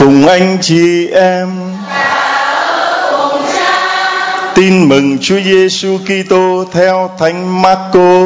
Cùng anh chị em tin mừng Chúa Giêsu Kitô theo Thánh Marco.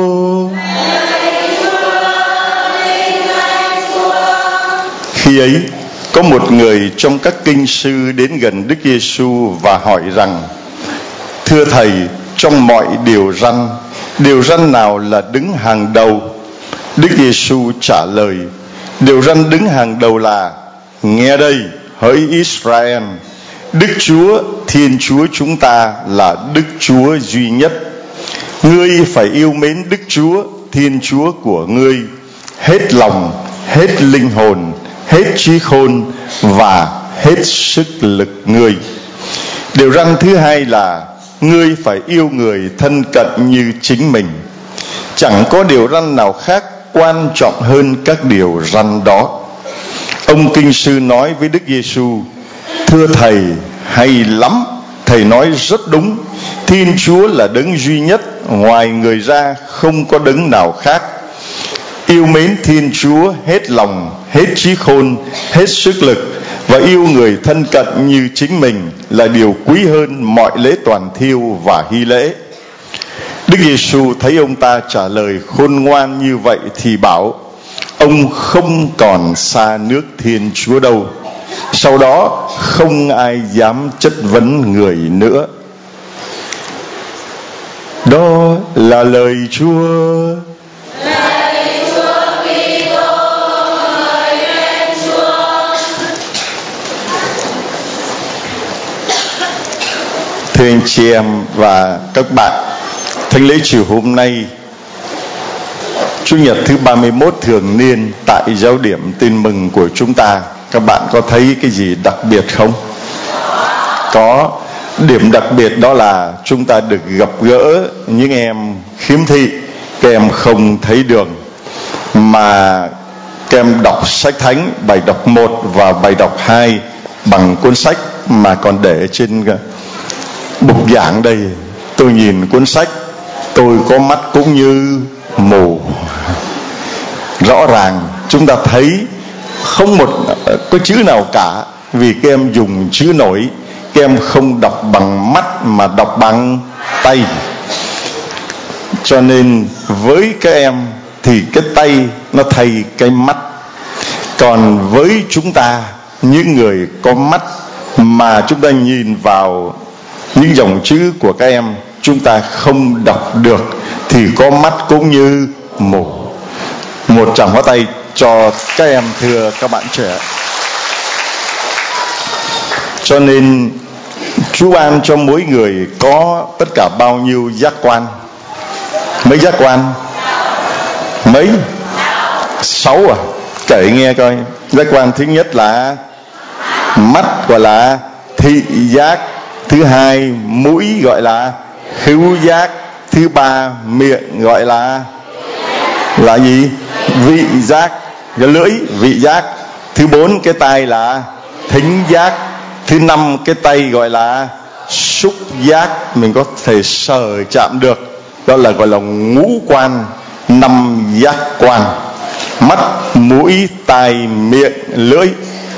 Khi ấy có một người trong các kinh sư đến gần Đức Giêsu và hỏi rằng: Thưa Thầy, trong mọi điều răn nào là đứng hàng đầu? Đức Giêsu trả lời: Điều răn đứng hàng đầu là: Nghe đây, hỡi Israel, Đức Chúa Thiên Chúa chúng ta là Đức Chúa duy nhất. Ngươi phải yêu mến Đức Chúa Thiên Chúa của ngươi hết lòng, hết linh hồn, hết trí khôn và hết sức lực ngươi. Điều răn thứ hai là: Ngươi phải yêu người thân cận như chính mình. Chẳng có điều răn nào khác quan trọng hơn các điều răn đó. Ông kinh sư nói với Đức Giêsu: Thưa Thầy, hay lắm, Thầy nói rất đúng. Thiên Chúa là đấng duy nhất, ngoài người ra không có đấng nào khác. Yêu mến Thiên Chúa hết lòng, hết trí khôn, hết sức lực và yêu người thân cận như chính mình là điều quý hơn mọi lễ toàn thiêu và hy lễ. Đức Giêsu thấy ông ta trả lời khôn ngoan như vậy thì bảo: Ông không còn xa nước Thiên Chúa đâu. Sau đó không ai dám chất vấn người nữa. Đó là lời Chúa. Thưa anh chị em và các bạn, thánh lễ chiều hôm nay, Chủ nhật thứ 31 thường niên tại giáo điểm Tin Mừng của chúng ta, các bạn có thấy cái gì đặc biệt không? Có. Điểm đặc biệt đó là chúng ta được gặp gỡ những em khiếm thị, các em không thấy đường, mà các em đọc sách thánh, bài đọc 1 và bài đọc 2 bằng cuốn sách mà còn để trên bục giảng đây. Tôi nhìn cuốn sách, tôi có mắt cũng như mù. Rõ ràng chúng ta thấy không có chữ nào cả, vì các em dùng chữ nổi. Các em không đọc bằng mắt mà đọc bằng tay. Cho nên với các em thì cái tay nó thay cái mắt. Còn với chúng ta, những người có mắt mà chúng ta nhìn vào những dòng chữ của các em, chúng ta không đọc được thì có mắt cũng như mù. Một tràng pháo tay cho các em, thưa các bạn trẻ. Cho nên Chúa ban cho mỗi người có tất cả bao nhiêu giác quan? Mấy giác quan? Mấy? 6 à? Kể nghe coi. Giác quan thứ nhất là mắt, gọi là thị giác. Thứ hai mũi, gọi là khứu giác. Thứ ba miệng, gọi là gì? Vị giác. Cái lưỡi, vị giác. Thứ 4 cái tai là thính giác. Thứ 5 cái tay gọi là xúc giác, mình có thể sờ chạm được, đó là gọi là ngũ quan, 5 giác quan: mắt, mũi, tai, miệng, lưỡi,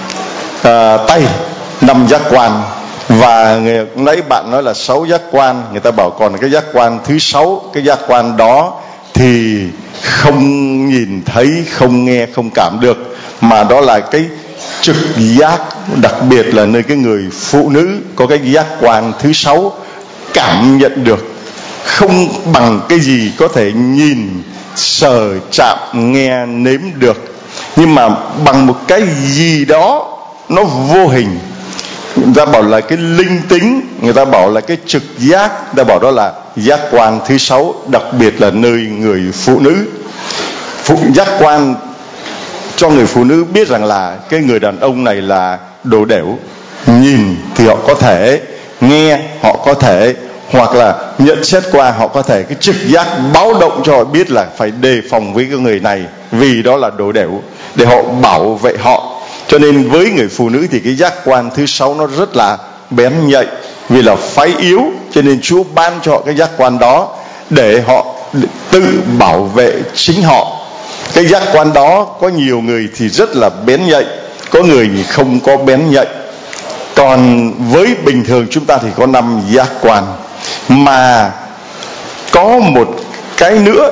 tay, 5 giác quan. Và nãy bạn nói là 6 giác quan, người ta bảo còn cái giác quan thứ 6, cái giác quan đó thì không nhìn thấy, không nghe, không cảm được, mà đó là cái trực giác. Đặc biệt là nơi cái người phụ nữ có cái giác quan thứ 6, cảm nhận được, không bằng cái gì có thể nhìn, sờ, chạm, nghe, nếm được, nhưng mà bằng một cái gì đó nó vô hình. Người ta bảo là cái linh tính, người ta bảo là cái trực giác, người ta bảo đó là giác quan thứ 6, đặc biệt là nơi người phụ nữ. Giác quan cho người phụ nữ biết rằng là cái người đàn ông này là đồ đểu. Nhìn thì họ có thể, nghe họ có thể, hoặc là nhận xét qua họ có thể. Cái trực giác báo động cho họ biết là phải đề phòng với cái người này, vì đó là đồ đểu, để họ bảo vệ họ. Cho nên với người phụ nữ thì cái giác quan thứ 6 nó rất là bén nhạy, vì là phái yếu, cho nên Chúa ban cho họ cái giác quan đó để họ tự bảo vệ chính họ. Cái giác quan đó có nhiều người thì rất là bén nhạy, có người thì không có bén nhạy. Còn với bình thường chúng ta thì có 5 giác quan. Mà có một cái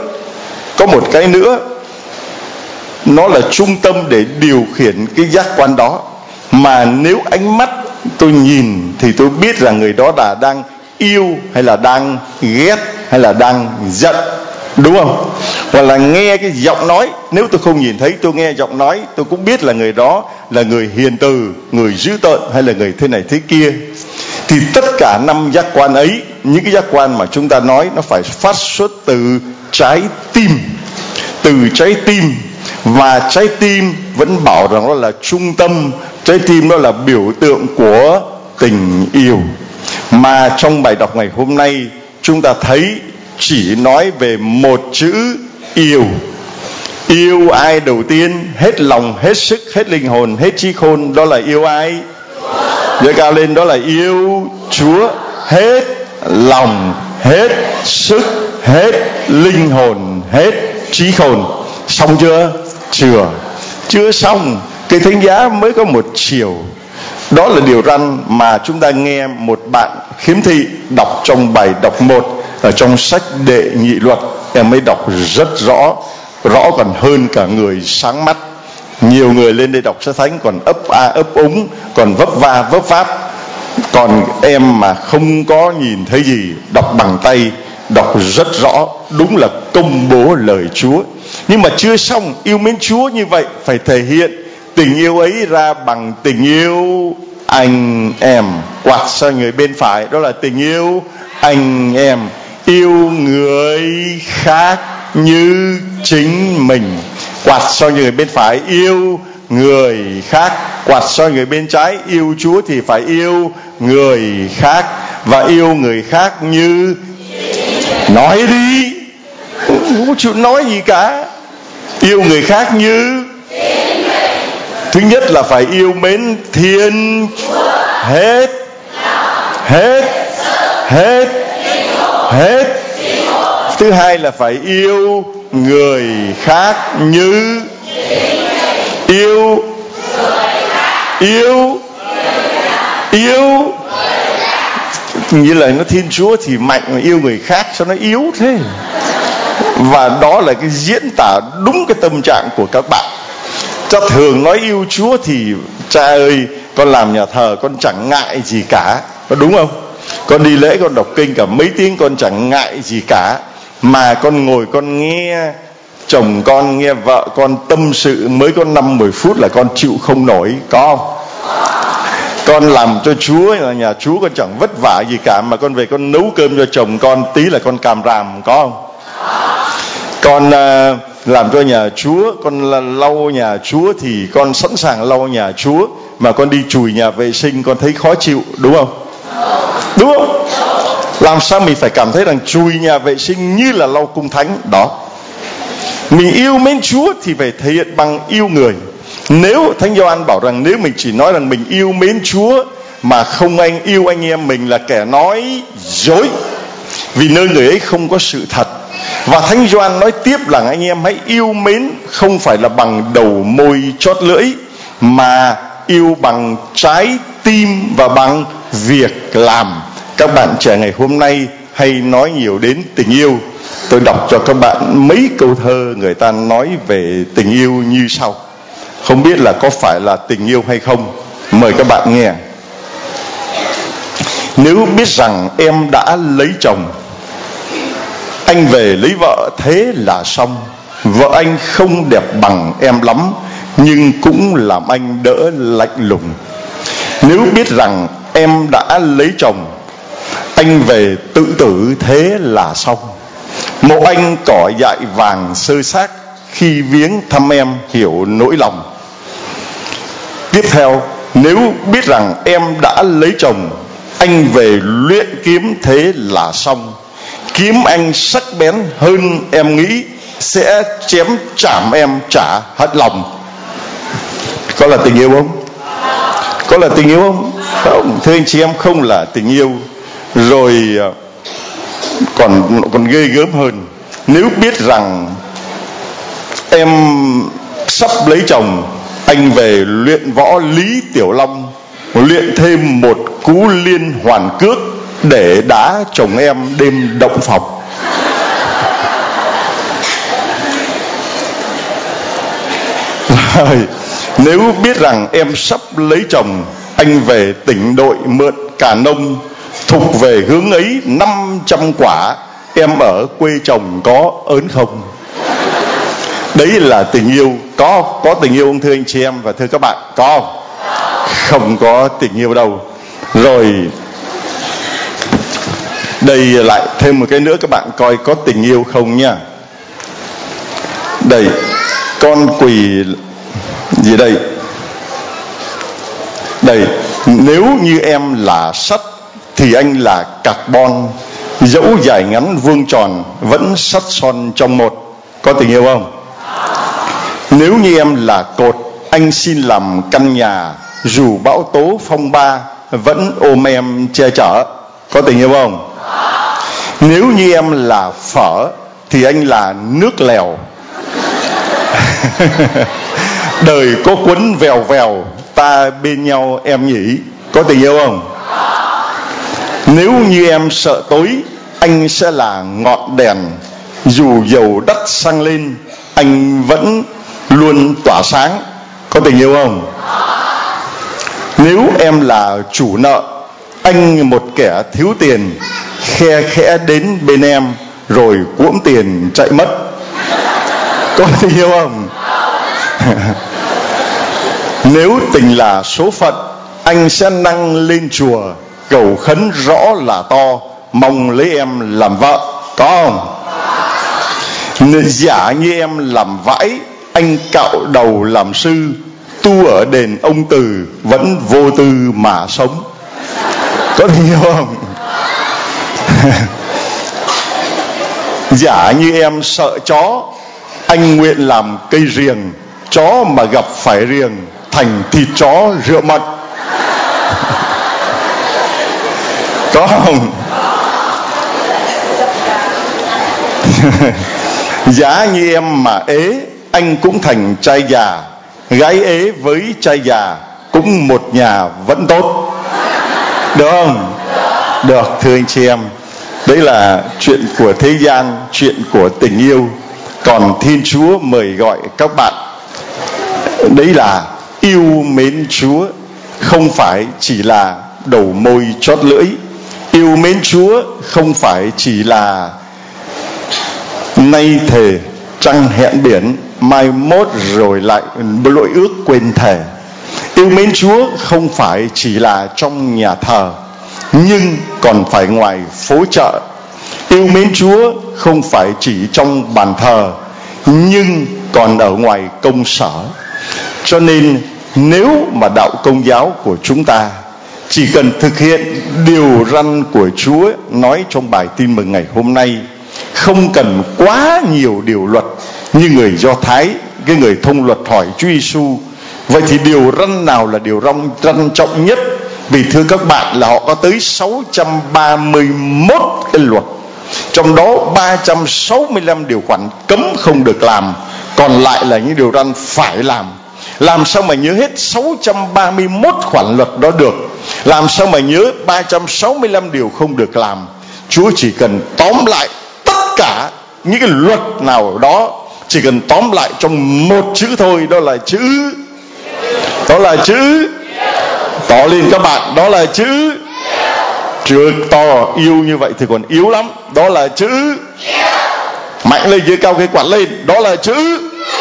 nữa, nó là trung tâm để điều khiển cái giác quan đó. Mà nếu ánh mắt tôi nhìn thì tôi biết là người đó là đang yêu hay là đang ghét hay là đang giận, đúng không? Hoặc là nghe cái giọng nói, nếu tôi không nhìn thấy, tôi nghe giọng nói, tôi cũng biết là người đó là người hiền từ, người dữ tợn hay là người thế này thế kia. Thì tất cả 5 giác quan ấy, những cái giác quan mà chúng ta nói, nó phải phát xuất từ trái tim. Từ trái tim. Và trái tim vẫn bảo rằng nó là trung tâm, trái tim nó là biểu tượng của tình yêu. Mà trong bài đọc ngày hôm nay chúng ta thấy chỉ nói về một chữ yêu. Yêu ai đầu tiên? Hết lòng, hết sức, hết linh hồn, hết trí khôn. Đó là yêu ai? Giơ cao lên, đó là yêu Chúa. Hết lòng, hết sức, hết linh hồn, hết trí khôn. Xong chưa? Chưa xong. Cái thánh giá mới có một chiều. Đó là điều răn mà chúng ta nghe một bạn khiếm thị đọc trong bài đọc 1 ở trong sách Đệ Nhị Luật. Em mới đọc rất rõ còn hơn cả người sáng mắt. Nhiều người lên đây đọc sách thánh còn ấp a ấp úng, còn vấp va vấp váp. Còn em mà không có nhìn thấy gì, đọc bằng tay, đọc rất rõ, đúng là công bố lời Chúa. Nhưng mà chưa xong. Yêu mến Chúa như vậy phải thể hiện tình yêu ấy ra bằng tình yêu anh em. Quạt sang người bên phải, đó là tình yêu anh em. Yêu người khác như chính mình. Quạt sang người bên phải, yêu người khác. Quạt sang người bên trái, yêu Chúa thì phải yêu người khác. Và yêu người khác như... Nói đi, không có chịu nói gì cả. Yêu người khác như... Thứ nhất là phải yêu mến Thiên hết. Thứ hai là phải yêu người khác như yêu như là nó Thiên Chúa thì mạnh, mà yêu người khác sao nó yếu thế. Và đó là cái diễn tả đúng cái tâm trạng của các bạn. Cho thường nói yêu Chúa thì cha ơi, con làm nhà thờ con chẳng ngại gì cả, có đúng không? Con đi lễ con đọc kinh cả mấy tiếng con chẳng ngại gì cả. Mà con ngồi con nghe chồng con, nghe vợ con tâm sự mới có 5-10 phút là con chịu không nổi, có không? Con làm cho Chúa, là nhà Chúa con chẳng vất vả gì cả, mà con về con nấu cơm cho chồng con tí là con càm ràm, có không? Con làm cho nhà Chúa, con lau nhà Chúa thì con sẵn sàng lau nhà Chúa. Mà con đi chùi nhà vệ sinh con thấy khó chịu, đúng không? Đúng không? Làm sao mình phải cảm thấy rằng chùi nhà vệ sinh như là lau cung thánh đó. Mình yêu mến Chúa thì phải thể hiện bằng yêu người. Nếu Thánh Gioan bảo rằng nếu mình chỉ nói rằng mình yêu mến Chúa mà không yêu anh em mình là kẻ nói dối, vì nơi người ấy không có sự thật. Và Thánh Gioan nói tiếp là anh em hãy yêu mến không phải là bằng đầu môi chót lưỡi, mà yêu bằng trái tim và bằng việc làm. Các bạn trẻ ngày hôm nay hay nói nhiều đến tình yêu. Tôi đọc cho các bạn mấy câu thơ người ta nói về tình yêu như sau. Không biết là có phải là tình yêu hay không. Mời các bạn nghe. Nếu biết rằng em đã lấy chồng, anh về lấy vợ thế là xong. Vợ anh không đẹp bằng em lắm, nhưng cũng làm anh đỡ lạnh lùng. Nếu biết rằng em đã lấy chồng, anh về tự tử thế là xong. Mộ anh cỏ dại vàng sơ xác, khi viếng thăm em hiểu nỗi lòng. Tiếp theo, nếu biết rằng em đã lấy chồng, anh về luyện kiếm thế là xong. Kiếm anh sắc bén hơn em nghĩ, sẽ chém chảm em trả hết lòng. Có là tình yêu không? Có là tình yêu không? Không. Thưa anh chị em, không là tình yêu. Rồi còn ghê gớm hơn. Nếu biết rằng em sắp lấy chồng, anh về luyện võ Lý Tiểu Long, luyện thêm một cú liên hoàn cước để đá chồng em đêm động phòng. Nếu biết rằng em sắp lấy chồng, anh về tỉnh đội mượn cà nông, thục về hướng ấy 500 quả, em ở quê chồng có ớn không? Đấy là tình yêu. Có tình yêu không thưa anh chị em và thưa các bạn? Có không? Không có tình yêu đâu. Rồi đây lại thêm một cái nữa, các bạn coi có tình yêu không nha. Đây, con quỳ gì đây? Đây, nếu như em là sắt thì anh là carbon, dẫu dài ngắn vuông tròn vẫn sắt son trong một. Có tình yêu không? Nếu như em là cột, anh xin làm căn nhà, dù bão tố phong ba vẫn ôm em che chở. Có tình yêu không? Nếu như em là phở thì anh là nước lèo. Đời có quấn vèo vèo, ta bên nhau em nhỉ. Có tình yêu không? Nếu như em sợ tối, anh sẽ là ngọn đèn, dù dầu đắt xăng lên anh vẫn luôn tỏa sáng. Có tình yêu không? Nếu em là chủ nợ, anh một kẻ thiếu tiền, khe khẽ đến bên em rồi cuỗm tiền chạy mất. Có tình yêu không? Nếu tình là số phận, anh sẽ năng lên chùa cầu khấn rõ là to, mong lấy em làm vợ. Có không? Giả như em làm vãi, anh cạo đầu làm sư, tu ở đền ông Từ vẫn vô tư mà sống. Có tình yêu không? Giả như em sợ chó, anh nguyện làm cây riềng, chó mà gặp phải riềng thành thịt chó rượu mật. Có không? Giá như em mà ế, anh cũng thành trai già, gái ế với trai già cũng một nhà vẫn tốt. Được không? Được, thưa anh chị em. Đấy là chuyện của thế gian, chuyện của tình yêu. Còn Thiên Chúa mời gọi các bạn, đấy là yêu mến Chúa, không phải chỉ là đầu môi chót lưỡi. Yêu mến Chúa không phải chỉ là nay thề trăng hẹn biển, mai mốt rồi lại lỗi ước quên thề. Yêu mến Chúa không phải chỉ là trong nhà thờ, nhưng còn phải ngoài phố chợ. Yêu mến Chúa không phải chỉ trong bàn thờ, nhưng còn ở ngoài công sở. Cho nên nếu mà đạo Công giáo của chúng ta chỉ cần thực hiện điều răn của Chúa nói trong bài tin mừng ngày hôm nay, không cần quá nhiều điều luật như người Do Thái, cái người thông luật hỏi Chúa Giêsu, vậy thì điều răn nào là điều răn trọng nhất? Vì thưa các bạn là họ có tới 631 cái luật, trong đó 365 điều khoản cấm không được làm, còn lại là những điều răn phải làm. Làm sao mà nhớ hết 631 khoản luật đó được? Làm sao mà nhớ 365 điều không được làm? Chúa chỉ cần tóm lại tất cả những cái luật nào đó, chỉ cần tóm lại trong một chữ thôi, đó là chữ to lên các bạn, đó là chữ chưa to, yêu như vậy thì còn yếu lắm, đó là chữ mạnh lên, dưới cao cái quạt lên, đó là chữ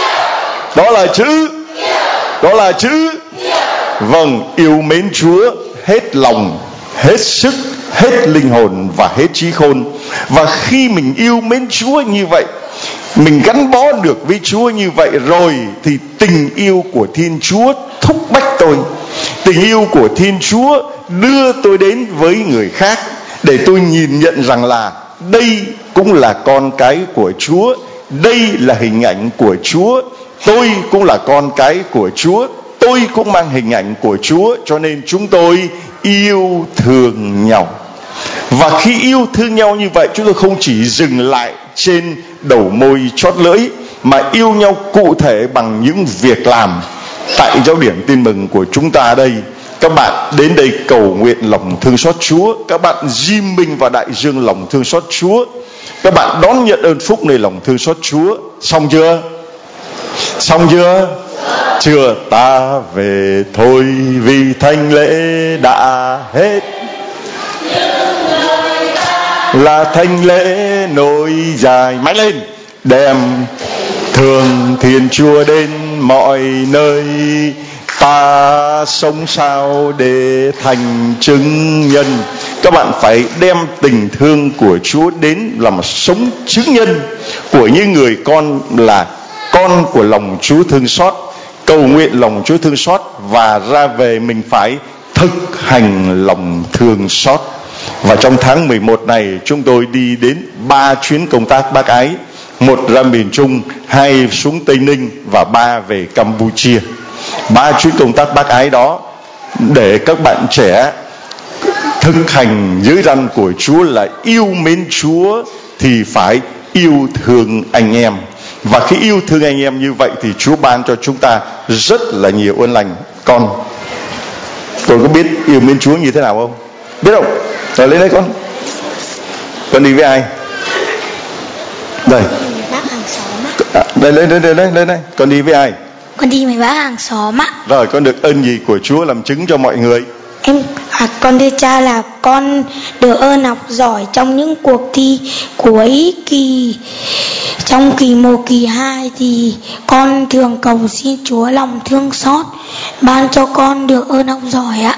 vâng, yêu mến Chúa hết lòng, hết sức, hết linh hồn và hết trí khôn. Và khi mình yêu mến Chúa như vậy, mình gắn bó được với Chúa như vậy rồi, thì tình yêu của Thiên Chúa thúc bách tôi, tình yêu của Thiên Chúa đưa tôi đến với người khác, để tôi nhìn nhận rằng là đây cũng là con cái của Chúa, đây là hình ảnh của Chúa, tôi cũng là con cái của Chúa, tôi cũng mang hình ảnh của Chúa, cho nên chúng tôi yêu thương nhau. Và khi yêu thương nhau như vậy, chúng tôi không chỉ dừng lại trên đầu môi chót lưỡi, mà yêu nhau cụ thể bằng những việc làm. tại giáo điểm tin mừng của chúng ta đây, các bạn đến đây cầu nguyện lòng thương xót Chúa, các bạn diêm minh và đại dương lòng thương xót Chúa, các bạn đón nhận ơn phúc nơi lòng thương xót Chúa. Xong chưa? Xong chưa? Chưa. Ta về thôi vì thánh lễ đã hết, là thánh lễ nối dài mãi lên, đem thường Thiên Chúa đến mọi nơi. Ta sống sao để thành chứng nhân. Các bạn phải đem tình thương của Chúa đến làm sống chứng nhân của những người con là con của lòng Chúa thương xót, cầu nguyện lòng Chúa thương xót, và ra về mình phải thực hành lòng thương xót. Và trong tháng 11 này chúng tôi đi đến 3 chuyến công tác bác ái, 1 ra miền Trung, 2 xuống Tây Ninh và 3 về Campuchia. 3 chuyến công tác bác ái đó để các bạn trẻ thực hành giới răn của Chúa là yêu mến Chúa thì phải yêu thương anh em. Và khi yêu thương anh em như vậy thì Chúa ban cho chúng ta rất là nhiều ơn lành. Con có biết yêu mến Chúa như thế nào không? Biết không? Rồi lên đây con. Con đi với ai? Đây. Đây. Con đi với ai? Con đi với bác hàng xóm ạ. Rồi con được ơn gì của Chúa làm chứng cho mọi người? Con thưa cha là con được ơn học giỏi trong những cuộc thi cuối kỳ. Trong kỳ 1, kỳ 2 thì con thường cầu xin Chúa lòng thương xót ban cho con được ơn học giỏi ạ.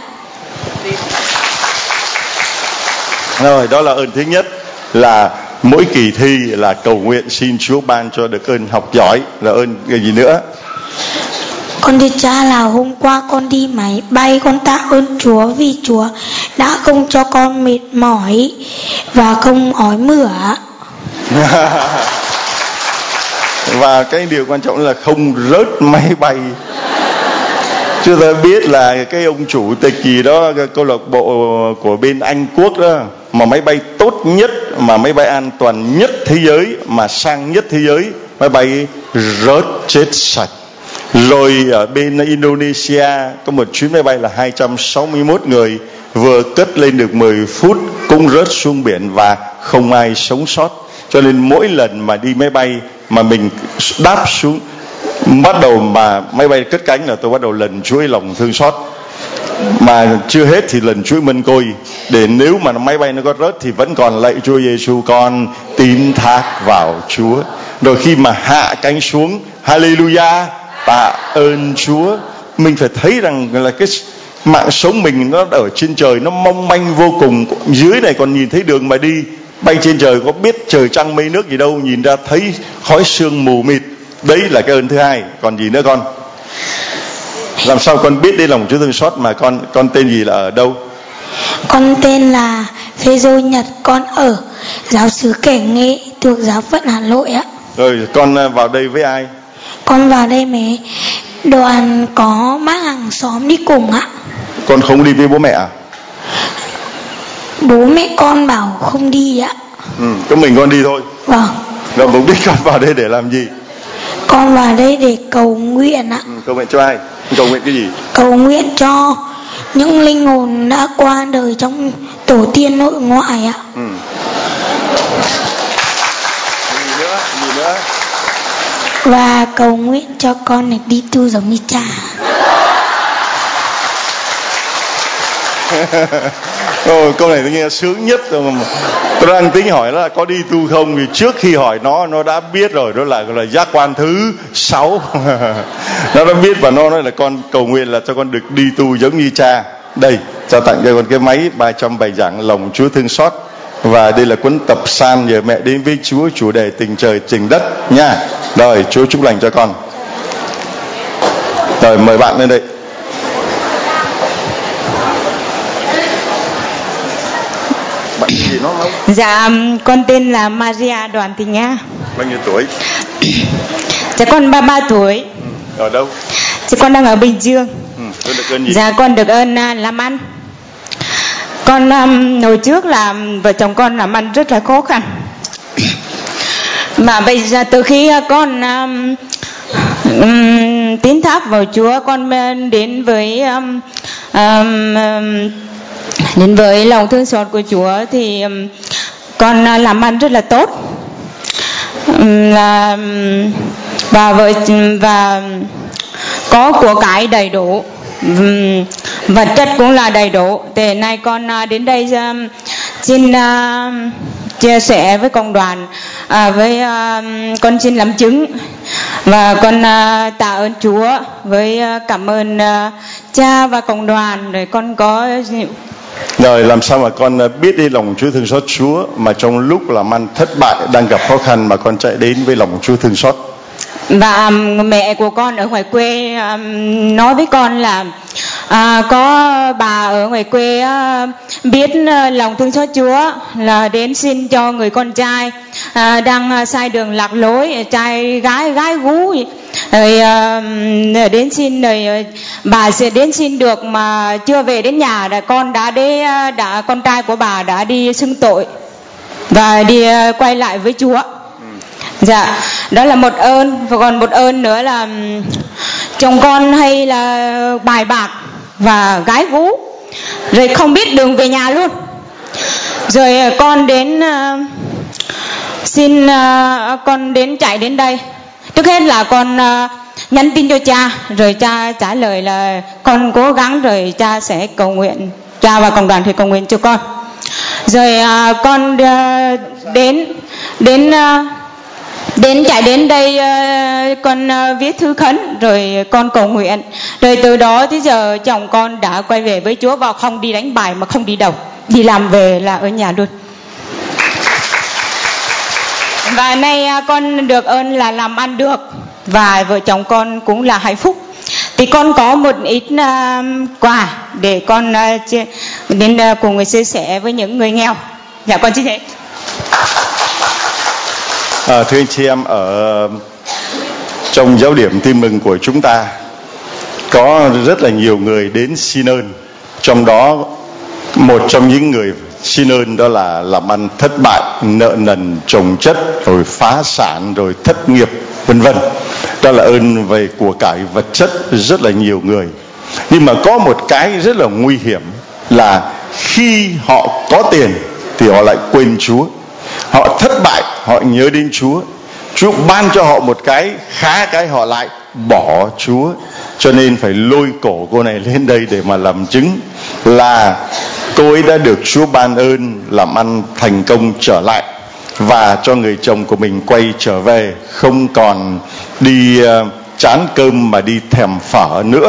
Rồi, đó là ơn thứ nhất, là mỗi kỳ thi là cầu nguyện xin Chúa ban cho được ơn học giỏi. Là ơn cái gì nữa? Con thưa cha là hôm qua con đi máy bay, con tạ ơn Chúa vì Chúa đã không cho con mệt mỏi và không ói mửa. Và cái điều quan trọng là không rớt máy bay. Chúng ta biết là cái ông chủ tịch gì đó, câu lạc bộ của bên Anh Quốc đó, mà máy bay tốt nhất, mà máy bay an toàn nhất thế giới, mà sang nhất thế giới, máy bay rớt chết sạch. Rồi ở bên Indonesia có một chuyến máy bay là 261 người, vừa cất lên được 10 phút cũng rớt xuống biển và không ai sống sót. Cho nên mỗi lần mà đi máy bay mà mình đáp xuống, bắt đầu mà máy bay cất cánh là tôi bắt đầu lần chuỗi lòng thương xót. Mà chưa hết thì lần chuỗi mân côi, để nếu mà máy bay nó có rớt thì vẫn còn lạy Chúa Giêsu, con tín thác vào Chúa. Rồi khi mà hạ cánh xuống, Hallelujah, tạ ơn Chúa. Mình phải thấy rằng là cái mạng sống mình nó ở trên trời nó mong manh vô cùng. Dưới này còn nhìn thấy đường mà đi, bay trên trời có biết trời trăng mây nước gì đâu, nhìn ra thấy khói sương mù mịt. Đấy là cái ơn thứ hai. Còn gì nữa con? Làm sao con biết đây lòng Chúa thương xót? Mà con tên gì, là ở đâu? Con tên là Phê-rô Nhật, con ở giáo xứ Kẻ Nghệ thuộc giáo phận Hà Nội ạ. Rồi con vào đây với ai? Con vào đây với đoàn có bác hàng xóm đi cùng ạ. Con không đi với bố mẹ à? Bố mẹ con bảo không đi ạ. Có mình con đi thôi. Vâng. Rồi mục đích con vào đây để làm gì? Con vào đây để cầu nguyện ạ. Cầu nguyện cho ai? Cầu nguyện cái gì? Cầu nguyện cho những linh hồn đã qua đời trong tổ tiên nội ngoại ạ. Gì nữa? Và cầu nguyện cho con được đi tu giống như cha. Câu này tôi nghe sướng nhất rồi. Mà tôi đang tính hỏi nó là có đi tu không, thì trước khi hỏi nó đã biết rồi. Đó là giác quan thứ 6. Nó đã biết và nó nói là con cầu nguyện là cho con được đi tu giống như cha. Đây, trao tặng cho con cái máy 300 bài giảng lòng Chúa thương xót. Và đây là cuốn tập san nhờ mẹ đến với Chúa, chủ đề tình trời tình đất nha. Rồi, Chúa chúc lành cho con. Rồi, mời bạn lên đây. Bạn gì nó không? Dạ, con tên là Maria Đoàn Thị Nga. Bao nhiêu tuổi? Dạ, con 33 tuổi. Ở đâu? Dạ, con đang ở Bình Dương. Con được ơn gì? Dạ, con được ơn làm ăn. Con hồi trước là vợ chồng con làm ăn rất là khó khăn. Mà bây giờ từ khi con Tín thác vào Chúa, con đến với lòng thương xót của Chúa thì con làm ăn rất là tốt, và có của cải đầy đủ, vật chất cũng là đầy đủ. Thế nay con đến đây xin chia sẻ với cộng đoàn, con xin làm chứng, và con tạ ơn Chúa, với cảm ơn cha và cộng đoàn. Rồi con có rồi làm sao mà con biết đi lòng Chúa thương xót Chúa mà trong lúc làm ăn thất bại, đang gặp khó khăn mà con chạy đến với lòng Chúa thương xót? Và mẹ của con ở ngoài quê nói với con là có bà ở ngoài quê biết lòng thương xót Chúa, là đến xin cho người con trai đang sai đường lạc lối, trai gái gú, rồi đến xin, rồi bà sẽ đến xin được mà chưa về đến nhà là con trai của bà đã đi xưng tội và đi quay lại với Chúa. Dạ, đó là một ơn. Và còn một ơn nữa là chồng con hay là bài bạc và gái gú, rồi không biết đường về nhà luôn. Rồi con đến con đến chạy đến đây. Trước hết là con nhắn tin cho cha, rồi cha trả lời là con cố gắng, rồi cha sẽ cầu nguyện, cha và cộng đoàn thì cầu nguyện cho con. Rồi con đến chạy đến đây, con viết thư khấn, rồi con cầu nguyện. Rồi từ đó tới giờ chồng con đã quay về với Chúa, và không đi đánh bài mà không đi đâu, đi làm về là ở nhà luôn. Và nay con được ơn là làm ăn được, và vợ chồng con cũng là hạnh phúc. Thì con có một ít quà để con đến cùng chia sẻ với những người nghèo. Dạ, con chia sẻ. Thưa anh chị em, ở trong giáo điểm tin mừng của chúng ta có rất là nhiều người đến xin ơn. Trong đó một trong những người xin ơn đó là làm ăn thất bại, nợ nần chồng chất, rồi phá sản, rồi thất nghiệp, vân vân. Đó là ơn về của cải vật chất rất là nhiều người. Nhưng mà có một cái rất là nguy hiểm là khi họ có tiền thì họ lại quên Chúa. Họ thất bại, họ nhớ đến Chúa. Chúa ban cho họ một cái khá, cái họ lại bỏ Chúa. Cho nên phải lôi cổ cô này lên đây để mà làm chứng là cô ấy đã được Chúa ban ơn làm ăn thành công trở lại, và cho người chồng của mình quay trở về, không còn đi chán cơm mà đi thèm phở nữa.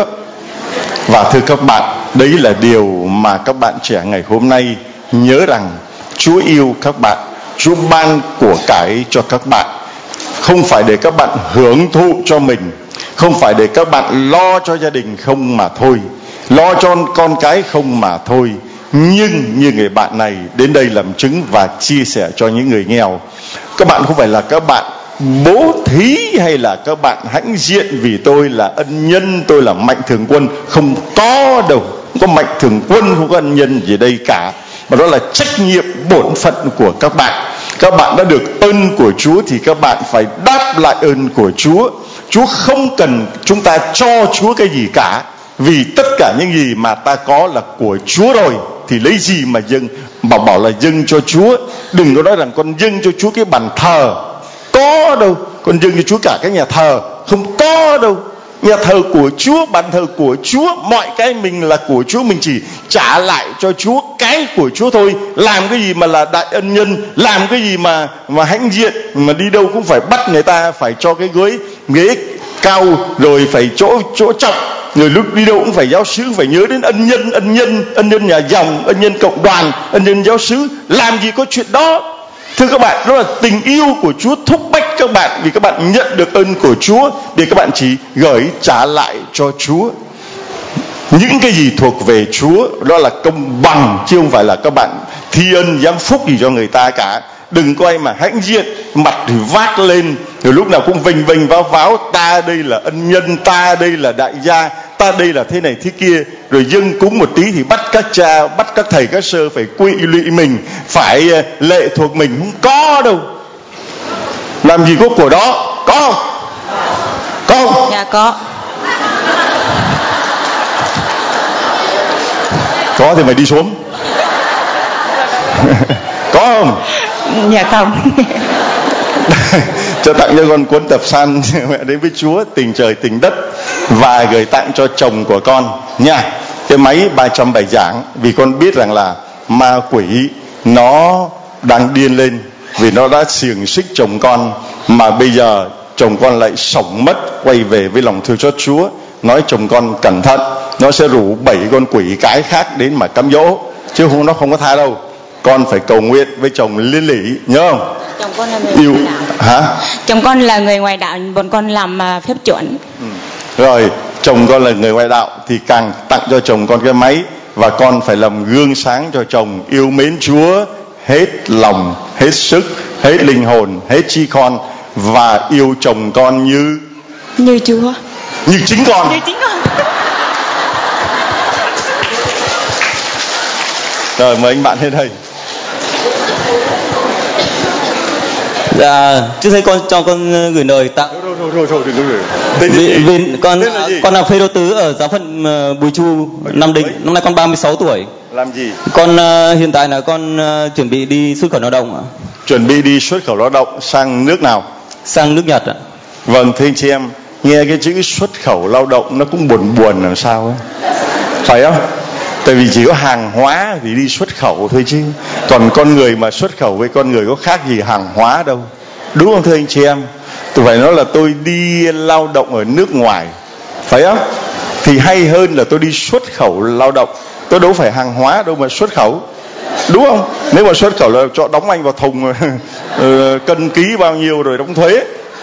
Và thưa các bạn, đấy là điều mà các bạn trẻ ngày hôm nay nhớ rằng Chúa yêu các bạn. Chúa ban của cải cho các bạn, không phải để các bạn hưởng thụ cho mình, không phải để các bạn lo cho gia đình không mà thôi, lo cho con cái không mà thôi. Nhưng như người bạn này đến đây làm chứng và chia sẻ cho những người nghèo. Các bạn không phải là các bạn bố thí hay là các bạn hãnh diện vì tôi là ân nhân, tôi là mạnh thường quân. Không có đâu, không có mạnh thường quân, không có ân nhân gì đây cả, mà đó là trách nhiệm bổn phận của các bạn. Các bạn đã được ơn của Chúa thì các bạn phải đáp lại ơn của Chúa. Chúa không cần chúng ta cho Chúa cái gì cả, vì tất cả những gì mà ta có là của Chúa rồi, thì lấy gì mà dâng. Bảo là dâng cho Chúa. Đừng có nói rằng con dâng cho Chúa cái bàn thờ. Có đâu. Con dâng cho Chúa cả cái nhà thờ. Không có đâu. Nhà thờ của Chúa, bàn thờ của Chúa, mọi cái mình là của Chúa, mình chỉ trả lại cho Chúa cái của Chúa thôi. Làm cái gì mà là đại ân nhân, làm cái gì mà hãnh diện, mà đi đâu cũng phải bắt người ta phải cho cái ghế cao, rồi phải chỗ trọng, rồi lúc đi đâu cũng phải giáo xứ phải nhớ đến ân nhân nhà dòng, ân nhân cộng đoàn, ân nhân giáo xứ. Làm gì có chuyện đó. Thưa các bạn, đó là tình yêu của Chúa thúc bách các bạn, vì các bạn nhận được ơn của Chúa thì các bạn chỉ gửi trả lại cho Chúa. Những cái gì thuộc về Chúa đó là công bằng, chứ không phải là các bạn thi ân giáng phúc gì cho người ta cả. Đừng có ai mà hãnh diện, mặt thì vác lên, rồi lúc nào cũng vênh vênh váo váo, ta đây là ân nhân, ta đây là đại gia, ta đây là thế này thế kia. Rồi dâng cúng một tí thì bắt các cha, bắt các thầy các sơ phải quy lụy mình, phải lệ thuộc mình. Không có đâu. Làm gì có của đó, có không? Có không? Dạ có. Có thì mày đi xuống. Có không? Dạ không. Cho tặng cho con cuốn tập san Mẹ đến với Chúa, tình trời tình đất, và gửi tặng cho chồng của con nha. Cái máy 300 bài giảng, vì con biết rằng là ma quỷ nó đang điên lên, vì nó đã xiềng xích chồng con, mà bây giờ chồng con lại sống mất, quay về với lòng thương xót Chúa, nói chồng con cẩn thận, nó sẽ rủ 7 con quỷ cái khác đến mà cám dỗ, chứ nó không có tha đâu. Con phải cầu nguyện với chồng liên lỉ, nhớ không? Chồng con là người yêu ngoại đạo. Hả? Chồng con là người ngoại đạo, bọn con làm phép chuẩn. Rồi, chồng con là người ngoại đạo thì càng tặng cho chồng con cái máy, và con phải làm gương sáng cho chồng yêu mến Chúa hết lòng, hết sức, hết linh hồn, hết chi con, và yêu chồng con như Chúa, như chính con. như chính con. Rồi, mời anh bạn lên đây. Dạ, trước đây con cho con gửi lời tặng. Thôi, đừng có gửi. Vì con là Phêrô Tứ ở giáo phận Bùi Chu, Nam Định. Năm nay con 36 tuổi. Làm gì? Con hiện tại là con chuẩn bị đi xuất khẩu lao động ạ. Chuẩn bị đi xuất khẩu lao động sang nước nào? Sang nước Nhật ạ. Vâng, thưa anh chị em, nghe cái chữ xuất khẩu lao động nó cũng buồn làm sao ấy, phải không? Tại vì chỉ có hàng hóa thì đi xuất khẩu thôi chứ, còn con người mà xuất khẩu với con người có khác gì hàng hóa đâu, đúng không thưa anh chị em? Tôi phải nói là tôi đi lao động ở nước ngoài, phải không? Thì hay hơn là tôi đi xuất khẩu lao động. Tôi đâu phải hàng hóa đâu mà xuất khẩu, đúng không? Nếu mà xuất khẩu là cho đóng anh vào thùng cân ký bao nhiêu rồi đóng thuế.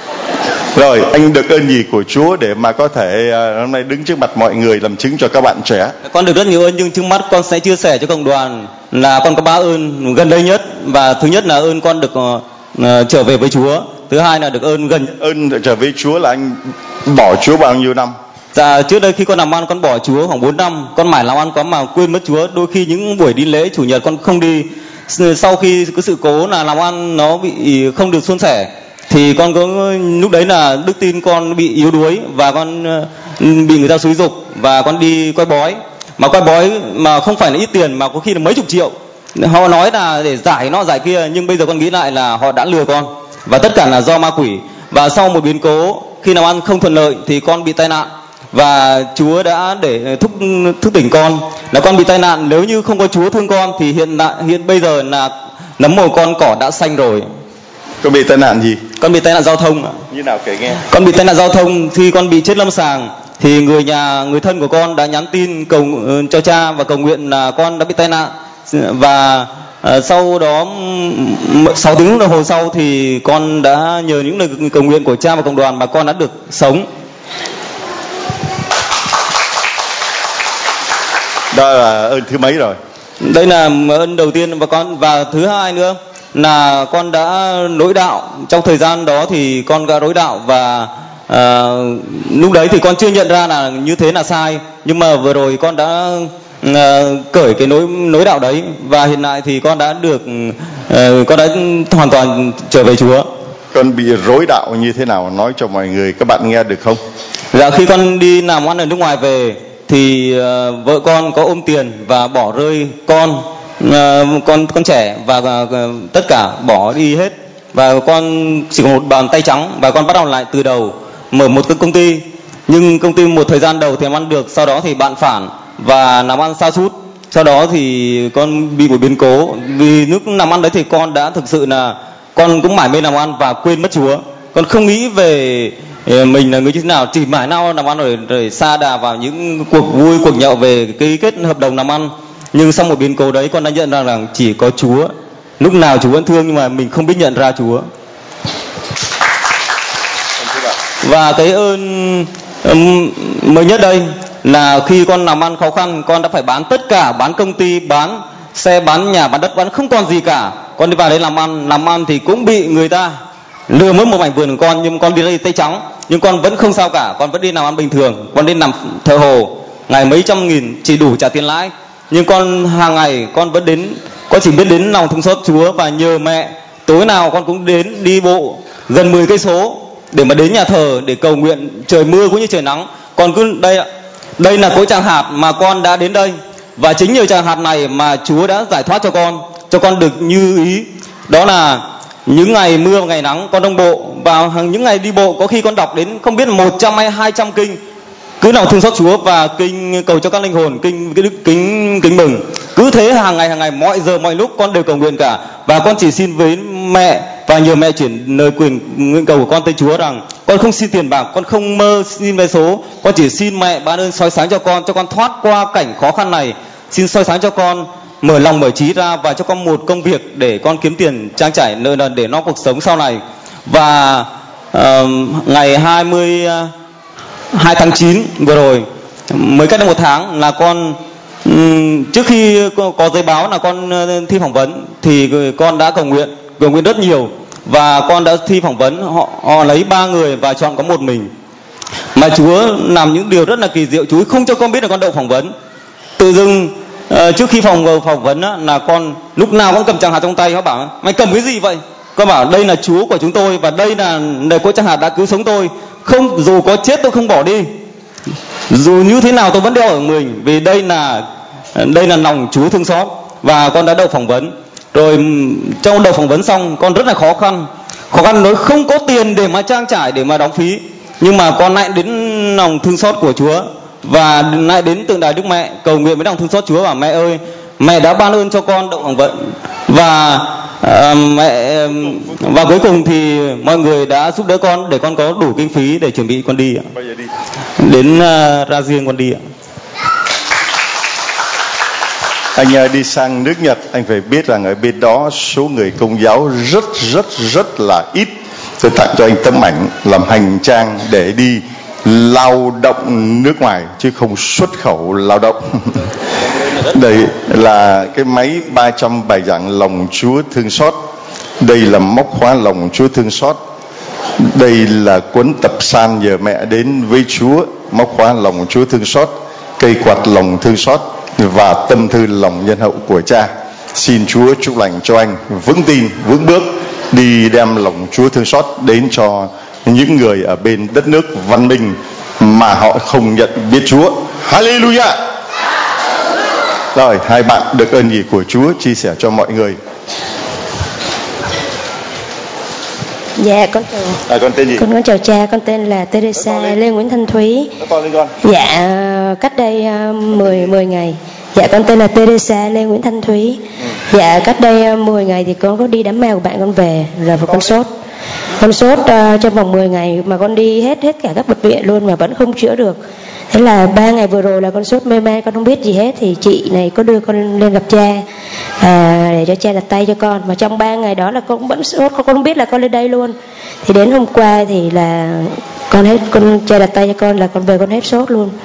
Rồi, anh được ơn gì của Chúa để mà có thể hôm nay đứng trước mặt mọi người làm chứng cho các bạn trẻ? Con được rất nhiều ơn, nhưng trước mắt con sẽ chia sẻ cho cộng đoàn là con có 3 ơn gần đây nhất. Và thứ nhất là ơn con được trở về với Chúa. Thứ hai là được ơn trở về Chúa là anh bỏ Chúa bao nhiêu năm? Dạ, trước đây khi con làm ăn con bỏ Chúa khoảng 4 năm. Con mải làm ăn quá mà quên mất Chúa. Đôi khi những buổi đi lễ chủ nhật con không đi. Sau khi có sự cố là làm ăn nó bị không được suôn sẻ, thì con có lúc đấy là đức tin con bị yếu đuối, và con bị người ta xúi giục, và con đi quay bói. Mà quay bói mà không phải là ít tiền, mà có khi là mấy chục triệu. Họ nói là để giải nó giải kia, nhưng bây giờ con nghĩ lại là họ đã lừa con, và tất cả là do ma quỷ. Và sau một biến cố khi làm ăn không thuận lợi thì con bị tai nạn, và Chúa đã để thức tỉnh con. Là con bị tai nạn, nếu như không có Chúa thương con thì hiện bây giờ là nấm mồ con cỏ đã xanh rồi. Con bị tai nạn gì? Con bị tai nạn giao thông ạ. Như nào kể nghe? Con bị tai nạn giao thông khi con bị chết lâm sàng, thì người thân của con đã nhắn tin cầu cho cha và cầu nguyện là con đã bị tai nạn. Và sau đó 6 tiếng đồng hồ sau thì con đã nhờ những lời cầu nguyện của cha và cộng đoàn mà con đã được sống. Đó là ơn thứ mấy rồi? Đây là ơn đầu tiên và thứ hai nữa là con đã nối đạo. Trong thời gian đó thì con đã nối đạo, và lúc đấy thì con chưa nhận ra là như thế là sai, nhưng mà vừa rồi con đã cởi cái nối đạo đấy, và hiện tại thì con đã hoàn toàn trở về Chúa. Con bị rối đạo như thế nào, nói cho mọi người các bạn nghe được không? Dạ, khi con đi làm ăn ở nước ngoài về thì vợ con có ôm tiền và bỏ rơi con trẻ, và tất cả bỏ đi hết, và con chỉ có một bàn tay trắng, và con bắt đầu lại từ đầu mở một cái công ty. Nhưng công ty một thời gian đầu thì làm ăn được, sau đó thì bạn phản và làm ăn sa sút. Sau đó thì con bị một biến cố, vì lúc làm ăn đấy thì con đã thực sự là con cũng mải mê làm ăn và quên mất Chúa. Con không nghĩ về mình là người như thế nào, chỉ mãi nào làm ăn rồi sa đà vào những cuộc vui, cuộc nhậu về ký kết hợp đồng làm ăn. Nhưng sau một biến cố đấy con đã nhận ra rằng chỉ có Chúa, lúc nào Chúa vẫn thương, nhưng mà mình không biết nhận ra Chúa. Và cái ơn mới nhất đây là khi con làm ăn khó khăn, con đã phải bán tất cả, bán công ty, bán xe, bán nhà, bán đất, bán không còn gì cả. Con đi vào đấy làm ăn thì cũng bị người ta lừa mất một mảnh vườn của con, nhưng con đi đây tay trắng, nhưng con vẫn không sao cả, con vẫn đi làm ăn bình thường. Con đi làm thợ hồ, ngày mấy trăm nghìn chỉ đủ trả tiền lãi, nhưng con hàng ngày con vẫn đến, con chỉ biết đến lòng thương xót Chúa và nhờ mẹ. Tối nào con cũng đến đi bộ gần 10 cây số để mà đến nhà thờ để cầu nguyện trời mưa cũng như trời nắng. Con cứ đây là cối tràng hạt mà con đã đến đây, và chính nhờ tràng hạt này mà Chúa đã giải thoát cho con được như ý. Đó là những ngày mưa và ngày nắng con đông bộ, và những ngày đi bộ có khi con đọc đến không biết 100 hay 200 kinh, cứ nào thương xót Chúa và kinh cầu cho các linh hồn, kính mừng. Cứ thế hàng ngày mọi giờ mọi lúc con đều cầu nguyện cả. Và con chỉ xin với mẹ và nhờ mẹ chuyển lời nguyện cầu của con tới Chúa rằng con không xin tiền bạc, con không mơ xin vé số, con chỉ xin mẹ ban ơn soi sáng cho con thoát qua cảnh khó khăn này. Xin soi sáng cho con, mở lòng mở trí ra và cho con một công việc để con kiếm tiền trang trải nợ nần để lo cuộc sống sau này. Và ngày 22 tháng 9 vừa rồi, mới cách đây 1 tháng là con trước khi có giấy báo là con thi phỏng vấn thì con đã cầu nguyện rất nhiều, và con đã thi phỏng vấn. Họ lấy 3 người và chọn có một mình, mà Chúa làm những điều rất là kỳ diệu. Chúa không cho con biết là con đậu phỏng vấn. Tự dưng trước khi phỏng vấn là con lúc nào cũng cầm tràng hạt trong tay. Họ bảo mày cầm cái gì vậy? Con bảo đây là Chúa của chúng tôi, và đây là lời cối tràng hạt đã cứu sống tôi. Không, dù có chết tôi không bỏ đi, dù như thế nào tôi vẫn đeo ở mình, vì đây là lòng Chúa thương xót. Và con đã đậu phỏng vấn. Rồi trong đậu phỏng vấn xong, con rất là khó khăn nói không có tiền để mà trang trải, để mà đóng phí, nhưng mà con lại đến lòng thương xót của Chúa và lại đến tượng đài Đức Mẹ cầu nguyện với lòng thương xót Chúa, bảo mẹ ơi, mẹ đã ban ơn cho con đậu phỏng vấn. Và và cuối cùng thì mọi người đã giúp đỡ con để con có đủ kinh phí để chuẩn bị con đi ạ. Bây giờ đi Đến ra riêng con đi ạ. Anh đi sang nước Nhật, anh phải biết rằng ở bên đó số người Công giáo rất là ít. Tôi tặng cho anh tấm ảnh làm hành trang để đi lao động nước ngoài chứ không xuất khẩu lao động. Đây là cái máy 300 bài giảng lòng Chúa thương xót. Đây là móc khóa lòng Chúa thương xót. Đây là cuốn tập san nhờ mẹ đến với Chúa, móc khóa lòng Chúa thương xót, cây quạt lòng thương xót và tâm thư lòng nhân hậu của cha. Xin Chúa chúc lành cho anh vững tin, vững bước đi đem lòng Chúa thương xót đến cho những người ở bên đất nước văn minh mà họ không nhận biết Chúa. Hallelujah. Rồi, hai bạn được ơn gì của Chúa chia sẻ cho mọi người. Dạ con chào. Con tên gì? Con chào cha, con tên là Teresa Lê Nguyễn Thanh Thúy. Lên con. Dạ cách đây 10 ngày. Dạ con tên là Teresa Lê Nguyễn Thanh Thúy. Dạ cách đây 10 ngày thì con có đi đám ma của bạn con về rồi con sốt. Con sốt trong vòng 10 ngày mà con đi hết cả các bệnh viện luôn mà vẫn không chữa được. Thế là 3 ngày vừa rồi là con sốt mê man, con không biết gì hết, thì chị này có đưa con lên gặp cha để cho cha đặt tay cho con. Mà trong 3 ngày đó là con cũng vẫn sốt, con không biết là con lên đây luôn. Thì đến hôm qua thì là con cha đặt tay cho con là con về con hết sốt luôn.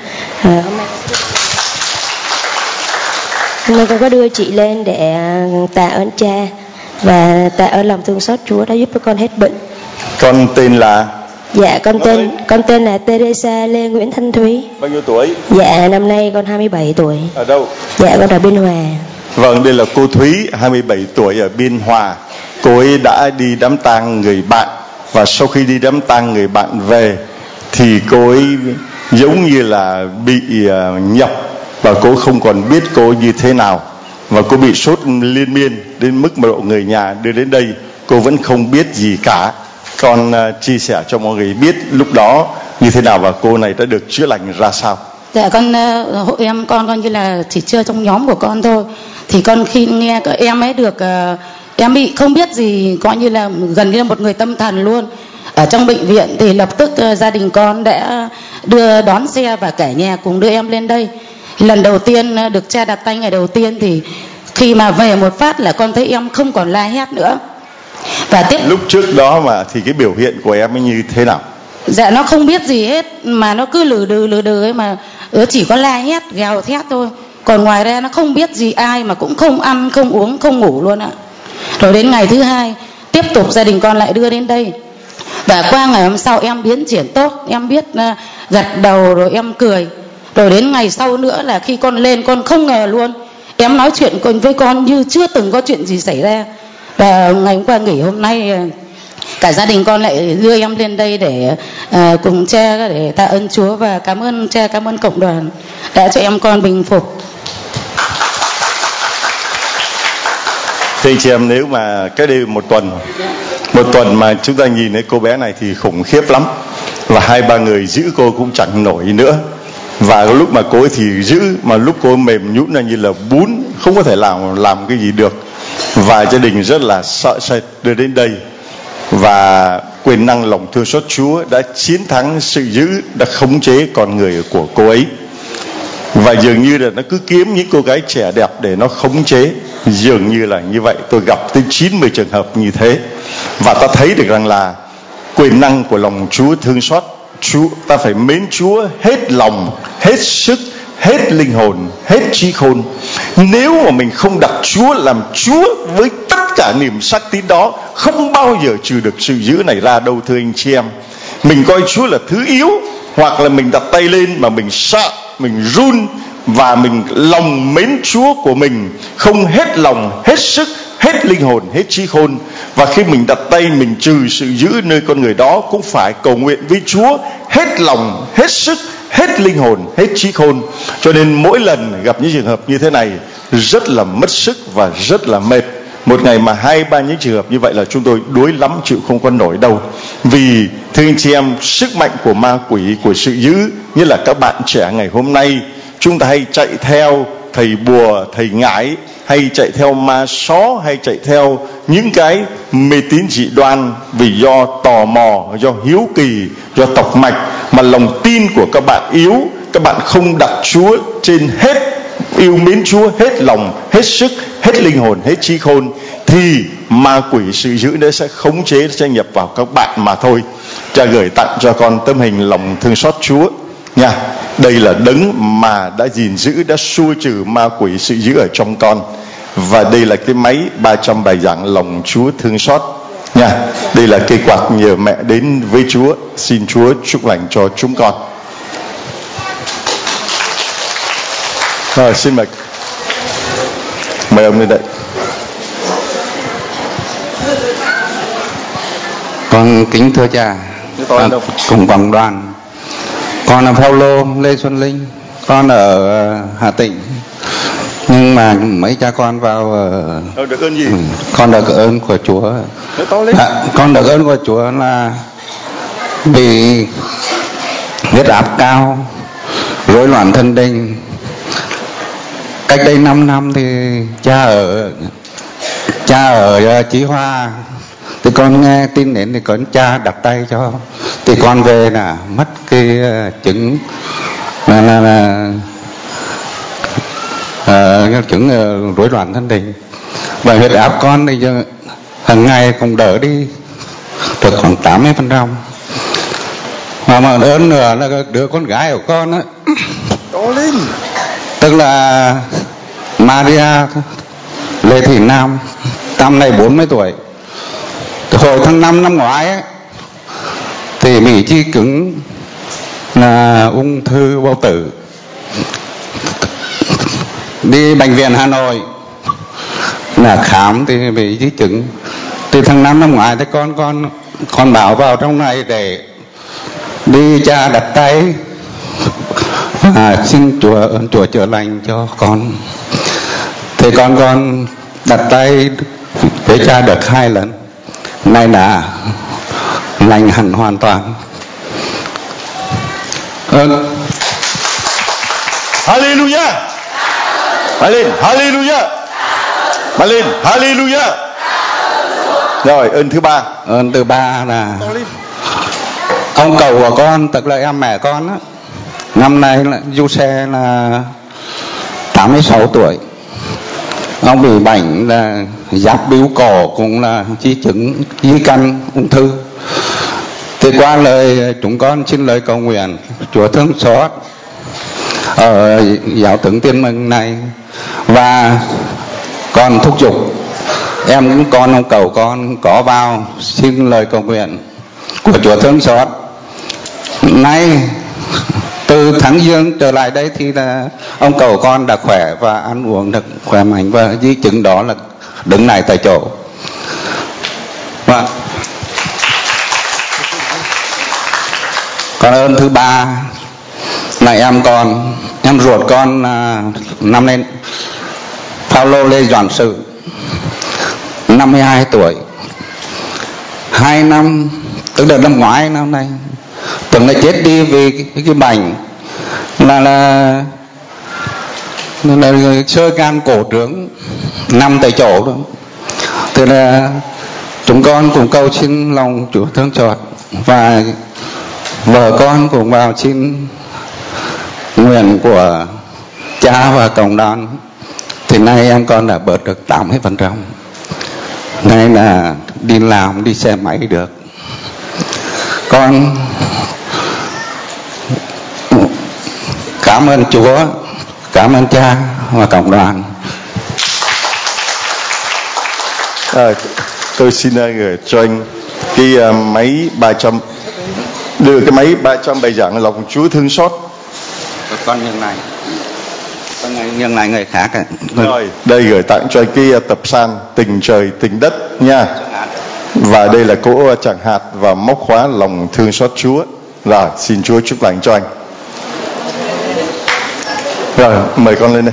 Hôm nay con có đưa chị lên để tạ ơn cha và tạ ơn lòng thương xót Chúa đã giúp cho con hết bệnh. Con tên là? Dạ con tên là Teresa Lê Nguyễn Thanh Thúy. Bao nhiêu tuổi? Dạ năm nay con 27 tuổi. Ở đâu? Dạ con ở Biên Hòa. Vâng, đây là cô Thúy, 27 tuổi ở Biên Hòa. Cô ấy đã đi đám tang người bạn, và sau khi đi đám tang người bạn về thì cô ấy giống như là bị nhập, và cô không còn biết cô như thế nào, và cô bị sốt liên miên đến mức mà độ người nhà đưa đến đây cô vẫn không biết gì cả. Con chia sẻ cho mọi người biết lúc đó như thế nào và cô này đã được chữa lành ra sao. Dạ con hội em con coi như là chỉ chưa trong nhóm của con thôi. Thì con khi nghe các em ấy được em bị không biết gì, coi như là gần như là một người tâm thần luôn. Ở trong bệnh viện thì lập tức gia đình con đã đón xe và cả nhà cùng đưa em lên đây. Lần đầu tiên được cha đặt tay ngày đầu tiên thì khi mà về một phát là con thấy em không còn la hét nữa. Và lúc trước đó mà thì cái biểu hiện của em ấy như thế nào? Dạ nó không biết gì hết mà nó cứ lừ đừ ấy, mà chỉ có la hét gào thét thôi, còn ngoài ra nó không biết gì ai, mà cũng không ăn không uống không ngủ luôn ạ. Rồi đến ngày thứ hai tiếp tục gia đình con lại đưa đến đây, và qua ngày hôm sau em biến chuyển tốt, em biết gật đầu rồi em cười. Rồi đến ngày sau nữa là khi con lên con không ngờ luôn, em nói chuyện với con như chưa từng có chuyện gì xảy ra. Và ngày hôm qua nghỉ, hôm nay cả gia đình con lại đưa em lên đây để cùng cha để tạ ơn Chúa và cảm ơn cha, cảm ơn cộng đoàn đã cho em con bình phục. Thưa chị em, nếu mà cái đây một tuần mà chúng ta nhìn thấy cô bé này thì khủng khiếp lắm, và 2-3 người giữ cô cũng chẳng nổi nữa, và lúc mà cô ấy thì giữ, mà lúc cô ấy mềm nhũn là như là bún, không có thể làm cái gì được, và gia đình rất là sợ sệt đưa đến đây. Và quyền năng lòng thương xót Chúa đã chiến thắng sự giữ, đã khống chế con người của cô ấy, và dường như là nó cứ kiếm những cô gái trẻ đẹp để nó khống chế. Dường như là như vậy. Tôi gặp tới 90 trường hợp như thế, và ta thấy được rằng là quyền năng của lòng Chúa thương xót. Ta phải mến Chúa hết lòng, hết sức, hết linh hồn, hết trí khôn. Nếu mà mình không đặt Chúa làm Chúa với tất cả niềm sắc tín đó, không bao giờ trừ được sự giữ này ra đâu, thưa anh chị em. Mình coi Chúa là thứ yếu, hoặc là mình đặt tay lên mà mình sợ, mình run, và mình lòng mến Chúa của mình không hết lòng, hết sức, hết linh hồn, hết trí khôn. Và khi mình đặt tay, mình trừ sự giữ nơi con người đó, cũng phải cầu nguyện với Chúa hết lòng, hết sức, hết linh hồn, hết trí khôn. Cho nên mỗi lần gặp những trường hợp như thế này rất là mất sức và rất là mệt. Một ngày mà 2-3 những trường hợp như vậy là chúng tôi đuối lắm, chịu không có nổi đâu. Vì thưa anh chị em, sức mạnh của ma quỷ, của sự giữ, như là các bạn trẻ ngày hôm nay, chúng ta hay chạy theo thầy bùa, thầy ngải, hay chạy theo ma só, hay chạy theo những cái mê tín dị đoan, vì do tò mò, do hiếu kỳ, do tọc mạch, mà lòng tin của các bạn yếu. Các bạn không đặt Chúa trên hết, yêu mến Chúa hết lòng, hết sức, hết linh hồn, hết trí khôn, thì ma quỷ sự giữ đấy sẽ khống chế, sẽ nhập vào các bạn mà thôi. Cha gửi tặng cho con tấm hình lòng thương xót Chúa nha. Đây là đấng mà đã gìn giữ, đã xua trừ ma quỷ sự giữ ở trong con. Và đây là cái máy 300 bài giảng lòng Chúa thương xót nha. Đây là cây quạt nhờ mẹ đến với Chúa. Xin Chúa chúc lành cho chúng con. Rồi, xin mời ông lên đây. Con kính thưa cha cùng cộng đoàn. Con là Phaolô Lê Xuân Linh, con ở Hà Tĩnh, nhưng mà mấy cha con vào được ơn gì? Con được ơn của Chúa. Con được ơn của Chúa là bị huyết áp cao, rối loạn thần kinh. Cách đây 5 năm thì cha ở Chí Hoa, thì con nghe tin đến thì con cha đặt tay cho, thì con về là mất cái chứng chứng rối loạn thân hình, và huyết áp con thì hàng ngày cũng đỡ đi được khoảng 80%. Mà ơn nữa là đứa con gái của con á, tức là Maria Lê Thị Nam, năm nay 40 tuổi. Hồi tháng 5 năm ngoái ấy, thì bị chi chứng là ung thư bao tử. Đi bệnh viện Hà Nội là khám thì bị chi chứng. Từ tháng 5 năm ngoái thì con bảo vào trong này để đi cha đặt tay xin Chúa chữa lành cho con. Thì con đặt tay với cha được 2 lần, nay là lành hẳn hoàn toàn. Hallelujah. Hallelujah. Hallelujah. Rồi, ơn thứ ba. Ơn thứ ba là ông cậu của con, tức là em mẹ con á, năm nay là du xe là 86 tuổi. Ông bị bệnh là giáp bướu cổ, cũng là di chứng di căn ung thư. Thì qua lời chúng con xin lời cầu nguyện Chúa thương xót ở giáo tướng Tiên Mừng này, và con thúc giục em cũng con ông cầu con có vào xin lời cầu nguyện của Chúa thương xót. Nay từ tháng Dương trở lại đây thì là ông cầu con đã khỏe và ăn uống được khỏe mạnh, và di chứng đó là đứng lại tại chỗ. Và Còn ơn thứ ba là em ruột con năm nay Paulo Lê Doãn Sự 52 tuổi. 2 năm, tức là năm ngoái năm nay tưởng là chết đi vì cái bệnh là sơ gan cổ trướng nằm tại chỗ đó. Thế là chúng con cũng cầu xin lòng Chúa thương xót, và vợ con cũng vào xin nguyện của cha và cộng đoàn. Thì nay em con đã bớt được 80%. Nay là đi làm, đi xe máy được. Con cảm ơn Chúa, cảm ơn cha và cộng đoàn. Tôi xin gửi cho anh cái máy 300, đưa cái máy 300 bài giảng lòng Chúa thương xót. Con nhân này người khác. Rồi, đây gửi tặng cho anh cái tập san Tình Trời Tình Đất nha. Và đây là cỗ chẳng hạt và móc khóa lòng thương xót Chúa. Rồi, xin Chúa chúc lành cho anh. Rồi, mời con lên đây.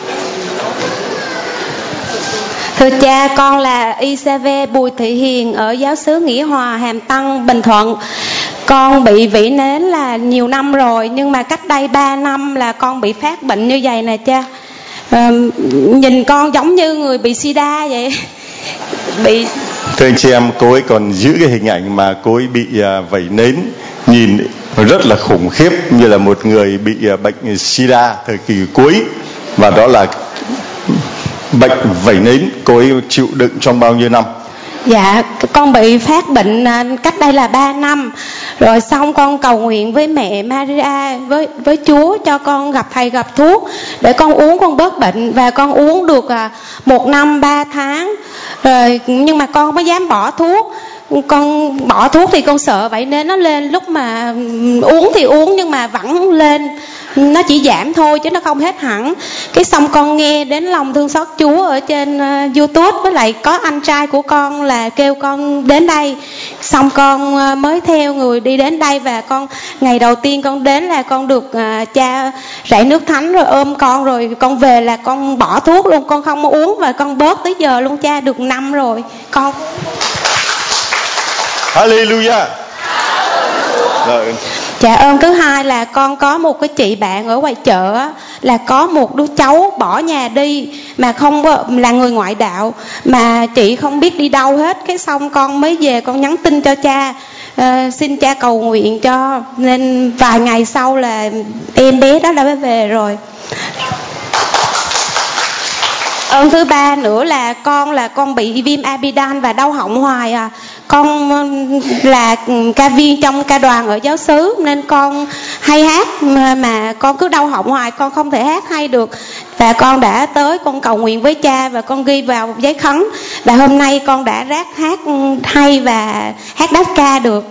Thưa cha, con là ICV Bùi Thị Hiền ở giáo xứ Nghĩa Hòa, Hàm Tân, Bình Thuận. Con bị vỉ nến là nhiều năm rồi, nhưng mà cách đây 3 năm là con bị phát bệnh như vậy nè cha. Nhìn con giống như người bị sida vậy. Thưa anh chị em, cô ấy còn giữ cái hình ảnh mà cô ấy bị vẩy nến, nhìn rất là khủng khiếp, như là một người bị bệnh sida thời kỳ cuối. Và đó là bệnh vẩy nến cô ấy chịu đựng trong bao nhiêu năm? Dạ, con bị phát bệnh cách đây là 3 năm. Rồi xong con cầu nguyện với mẹ Maria, với Chúa cho con gặp thầy gặp thuốc để con uống con bớt bệnh. Và con uống được 1 năm 3 tháng rồi, nhưng mà con không có dám bỏ thuốc. Con bỏ thuốc thì con sợ vậy nên nó lên, lúc mà uống thì uống nhưng mà vẫn lên, nó chỉ giảm thôi chứ nó không hết hẳn. Cái xong con nghe đến lòng thương xót Chúa ở trên YouTube, với lại có anh trai của con là kêu con đến đây, xong con mới theo người đi đến đây. Và con ngày đầu tiên con đến là con được cha rải nước thánh rồi ôm con, rồi con về là con bỏ thuốc luôn, con không uống và con bớt tới giờ luôn cha, được 5 rồi con. Hallelujah. Rồi. Dạ ơn thứ hai là con có một cái chị bạn ở ngoài chợ á, là có một đứa cháu bỏ nhà đi mà không là người ngoại đạo, mà chị không biết đi đâu hết. Cái xong con mới về con nhắn tin cho cha, xin cha cầu nguyện cho, nên vài ngày sau là em bé đó đã về rồi. Ơn thứ ba nữa là con bị viêm amidan và đau họng hoài à. Con là ca viên trong ca đoàn ở giáo xứ nên con hay hát mà con cứ đau họng hoài, con không thể hát hay được. Và con đã tới con cầu nguyện với cha và con ghi vào giấy khấn, và hôm nay con đã hát hay và hát đáp ca được.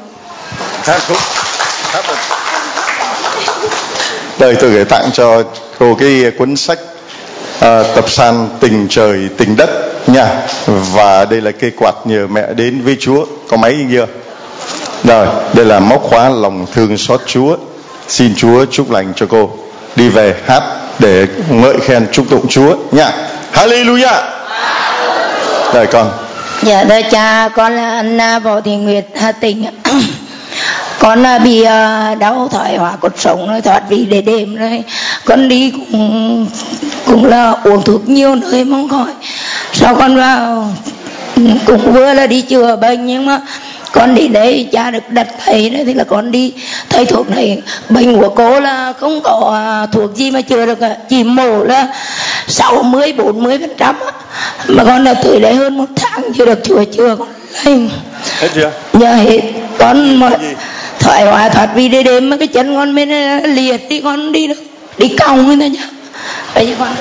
Đây tôi gửi tặng cho cô cái cuốn sách tập san Tình Trời Tình Đất nha. Và đây là cây quạt nhờ mẹ đến với Chúa, có máy chưa? Rồi, đây là móc khóa lòng thương xót Chúa. Xin Chúa chúc lành cho cô, đi về hát để ngợi khen chúc tụng Chúa nha. Hallelujah. Rồi con. Dạ thưa cha, con là anh Võ Thị Nguyệt, Hà Tĩnh. Con bị đau thoái hóa cột sống rồi, thoát vị để đêm rồi. Con đi cũng là uống thuốc nhiều nơi mong khỏi. Sau con vào cũng vừa là đi chữa bệnh, nhưng mà con đi đấy cha được đặt thầy đấy, thì là con đi thầy thuốc này. Bệnh của cô là không có thuốc gì mà chữa được, chỉ mổ là 60-40%, mà con đã tới đấy hơn 1 tháng chưa được chữa con lên. Hết chưa? Dạ hết. Con mà thoải hóa thoát vì để đêm mà cái chân con bên liệt thì con đi được, đi còng thôi nhá. Bây con.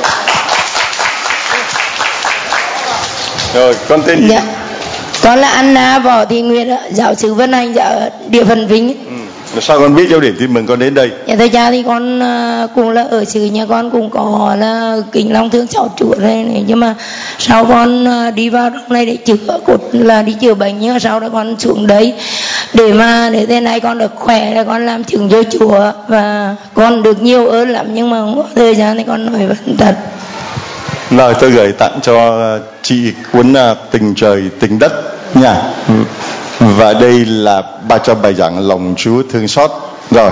Rồi con tên gì? Dạ. Con là anh Võ Thị Nguyệt, giáo sứ Vân Hành ở địa phận Vinh. Sao con biết giáo điểm tin mừng con đến đây? Dạ thưa cha, thì con cũng là ở xứ nhà con cũng có là kính lòng thương xót Chúa này, nhưng mà sau con đi vào trong này để chữa cột là đi chữa bệnh, nhưng mà sau đó con xuống đấy để thế này con được khỏe, là con làm chứng cho Chúa và con được nhiều ơn lắm, nhưng mà không có thời gian thì con nói vẫn thật. Rồi tôi gửi tặng cho chị cuốn Tình Trời Tình Đất nha. Và đây là ba cho bài giảng Lòng Chúa Thương Xót. Rồi.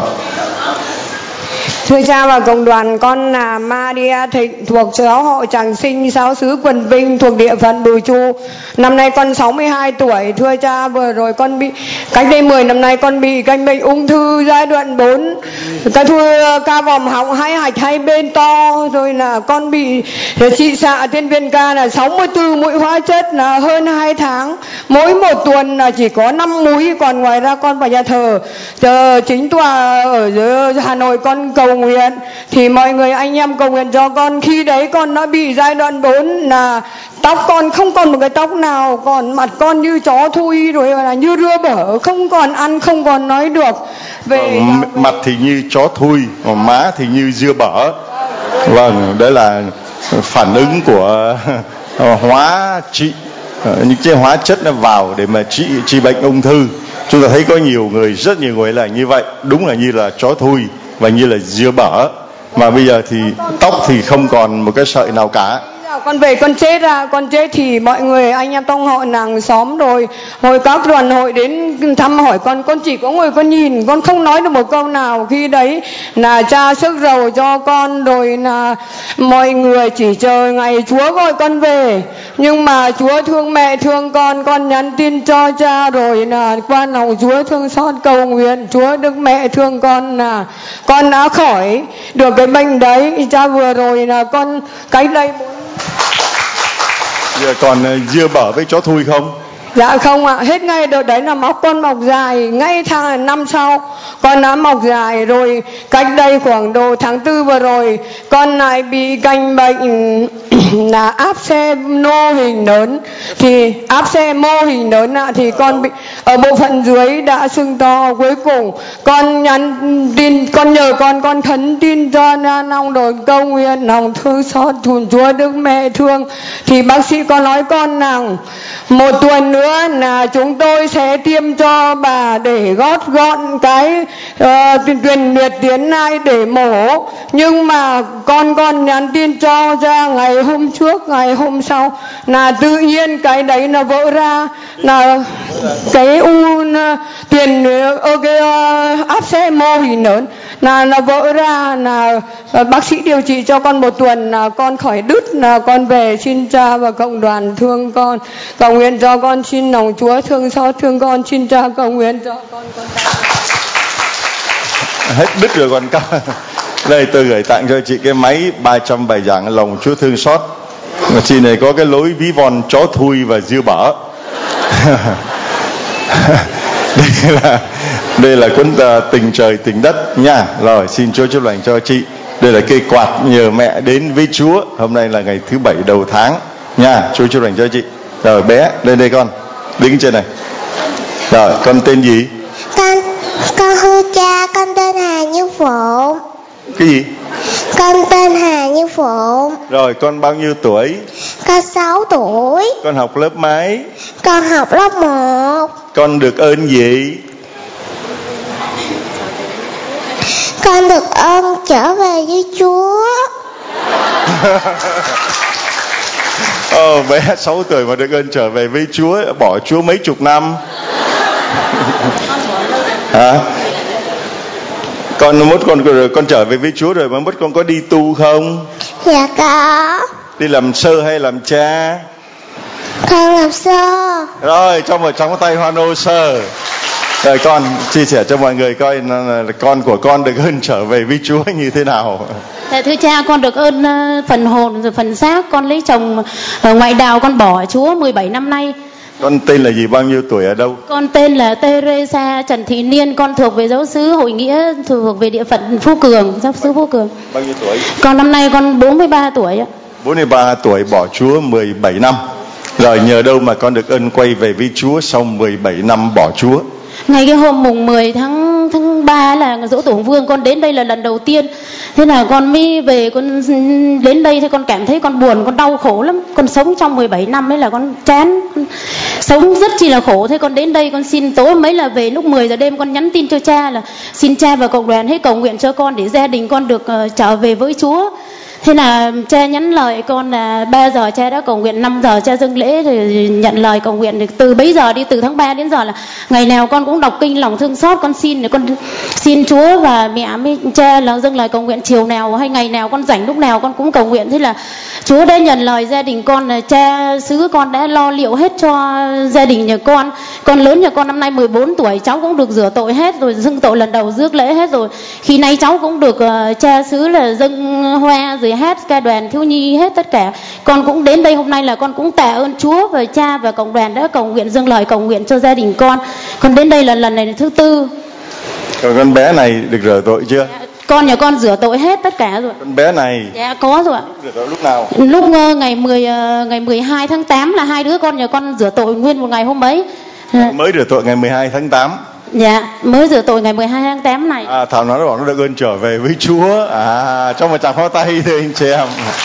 Thưa cha và cộng đoàn, con là Maria Thịnh, thuộc giáo hội Tràng Sinh, giáo xứ Quần Vinh, thuộc địa phận Bùi Chu. Năm nay con 62 tuổi. Thưa cha, vừa rồi con bị, cách đây 10 năm nay con bị căn bệnh ung thư giai đoạn 4. Cái ca vòm họng hai hạch hai bên to, rồi là con bị trị xạ trên viên ca là 64 mũi hóa chất là hơn 2 tháng. Mỗi một tuần là chỉ có 5 mũi, còn ngoài ra con vào nhà thờ chính tòa ở Hà Nội con cầu nguyện, thì mọi người anh em cầu nguyện cho con. Khi đấy con đã bị giai đoạn 4 là tóc con không còn một cái tóc nào, còn mặt con như chó thui, rồi là như rưa bở, không còn ăn, không còn nói được. Về mặt thì như chó thui, còn má thì như dưa bở. Vâng, đấy là phản ứng của hóa trị, những cái hóa chất nó vào để mà trị bệnh ung thư. Chúng ta thấy có rất nhiều người là như vậy, đúng là như là chó thui và như là dưa bở. Mà bây giờ thì tóc thì không còn một cái sợi nào cả. Con về con chết thì mọi người anh em trong hội làng xóm rồi hồi các đoàn hội đến thăm hỏi con chỉ có ngồi con nhìn, con không nói được một câu nào. Khi đấy là cha sức dầu cho con, rồi là mọi người chỉ chờ ngày Chúa gọi con về. Nhưng mà Chúa thương mẹ thương con nhắn tin cho cha, rồi là qua lòng Chúa thương xót cầu nguyện Chúa Đức Mẹ thương con, là con đã khỏi được cái bệnh đấy. Cha vừa rồi là con cách đây 4. Giờ còn dưa bở với chó thui không? Dạ không ạ, hết ngay đợt đấy là con mọc dài, ngay tháng năm sau con đã mọc dài. Rồi cách đây khoảng độ tháng 4 vừa rồi con lại bị canh bệnh là áp xe mô hình lớn, thì áp xe mô hình lớn thì con bị ở bộ phận dưới đã sưng to. Cuối cùng con nhắn tin, con nhờ con khấn tin cho lòng đồn cầu nguyện lòng thương xót Chúa Đức Mẹ thương, thì bác sĩ có nói con rằng 1 tuần nữa là chúng tôi sẽ tiêm cho bà để gót gọn cái truyền liệt tuyến này để mổ. Nhưng mà con nhắn tin cho ra ngày hôm trước, ngày hôm sau là tự nhiên cái đấy là vỡ ra, là cái u tiền cái áp xe mô hình lớn là vỡ ra, là bác sĩ điều trị cho con 1 tuần là con khỏi đứt, là con về. Xin cha và cộng đoàn thương con, cầu nguyện cho con, xin lòng Chúa thương xót thương con, xin cha cầu nguyện cho con. Hết đứt rồi còn cao. Đây tôi gửi tặng cho chị cái máy 300 bài giảng Lòng Chúa Thương Xót. Chị này có cái lối ví von chó thui và dưa bở. Đây là cuốn Tình Trời Tình Đất nha. Rồi xin Chúa chúc lành cho chị. Đây là cây quạt nhờ mẹ đến với Chúa. Hôm nay là ngày thứ 7 đầu tháng nha. Chúa chúc lành cho chị. Rồi bé lên đây con, đứng trên này. Rồi con tên gì? Con hư cha, con tên Hà Như Phụng. Cái gì? Con tên Hà Như Phụng. Rồi con bao nhiêu tuổi? Con 6 tuổi. Con học lớp mấy? Con học lớp 1. Con được ơn gì? Con được ơn trở về với Chúa. Bé 6 tuổi mà được ơn trở về với Chúa, bỏ Chúa mấy chục năm. Hả? Con trở về với Chúa rồi mà mất con có đi tu không? Dạ có. Đi làm sơ hay làm cha? Con làm sơ. Rồi cho một tràng tay hoan hô sơ. Rồi con chia sẻ cho mọi người coi là con của con được ơn trở về với Chúa như thế nào. Thưa cha, con được ơn phần hồn rồi phần xác. Con lấy chồng ở ngoại đào, con bỏ Chúa 17 năm nay. Con tên là gì, bao nhiêu tuổi, ở đâu? Con tên là Teresa Trần Thị Niên, con thuộc về giáo xứ Hội Nghĩa, thuộc về địa phận Phú Cường, giáo xứ Phú Cường. Bao nhiêu tuổi? Con năm nay con 43 tuổi ạ. 43 tuổi, bỏ Chúa 17 năm. Rồi nhờ đâu mà con được ơn quay về với Chúa sau 17 năm bỏ Chúa? Ngày cái hôm mùng 10 tháng tháng 3 là giỗ tổ Hùng Vương, con đến đây là lần đầu tiên. Thế là con mới về, con đến đây thì con cảm thấy con buồn, con đau khổ lắm. Con sống trong 17 năm ấy là con chán, con sống rất chi là khổ. Thế con đến đây con xin tối mấy là về lúc 10 giờ đêm con nhắn tin cho cha là xin cha và cộng đoàn hãy cầu nguyện cho con để gia đình con được trở về với Chúa. Thế là cha nhắn lời con là 3 giờ cha đã cầu nguyện, 5 giờ cha dâng lễ thì nhận lời cầu nguyện. Từ bấy giờ đi, từ tháng 3 đến giờ là ngày nào con cũng đọc kinh lòng thương xót, con xin Chúa và mẹ với cha là dâng lời cầu nguyện chiều nào hay ngày nào con rảnh lúc nào con cũng cầu nguyện. Thế là Chúa đã nhận lời gia đình con, là cha xứ con đã lo liệu hết cho gia đình nhà con. Con lớn nhà con năm nay 14 tuổi, cháu cũng được rửa tội hết rồi, dâng tội lần đầu rước lễ hết rồi. Khi nay cháu cũng được cha xứ là dâng hoa rồi hát ca đoàn thiếu nhi hết tất cả. Con cũng đến đây hôm nay là con cũng tạ ơn Chúa và cha và cộng đoàn đã cầu nguyện dâng lời cầu nguyện cho gia đình con. Con đến đây là lần này là thứ 4. Còn con bé này được rửa tội chưa? Con nhà con rửa tội hết tất cả rồi. Con bé này dạ có rồi ạ. Rửa tội lúc nào? Lúc ngày 12 tháng 8 là hai đứa con nhà con rửa tội nguyên một ngày hôm ấy. Mới rửa tội ngày 12 tháng 8. Dạ, mới rửa tội ngày 12 tháng 8 này. Thảo nói nó bảo nó được ơn trở về với Chúa. Cho một tràng pháo tay thôi anh chị em.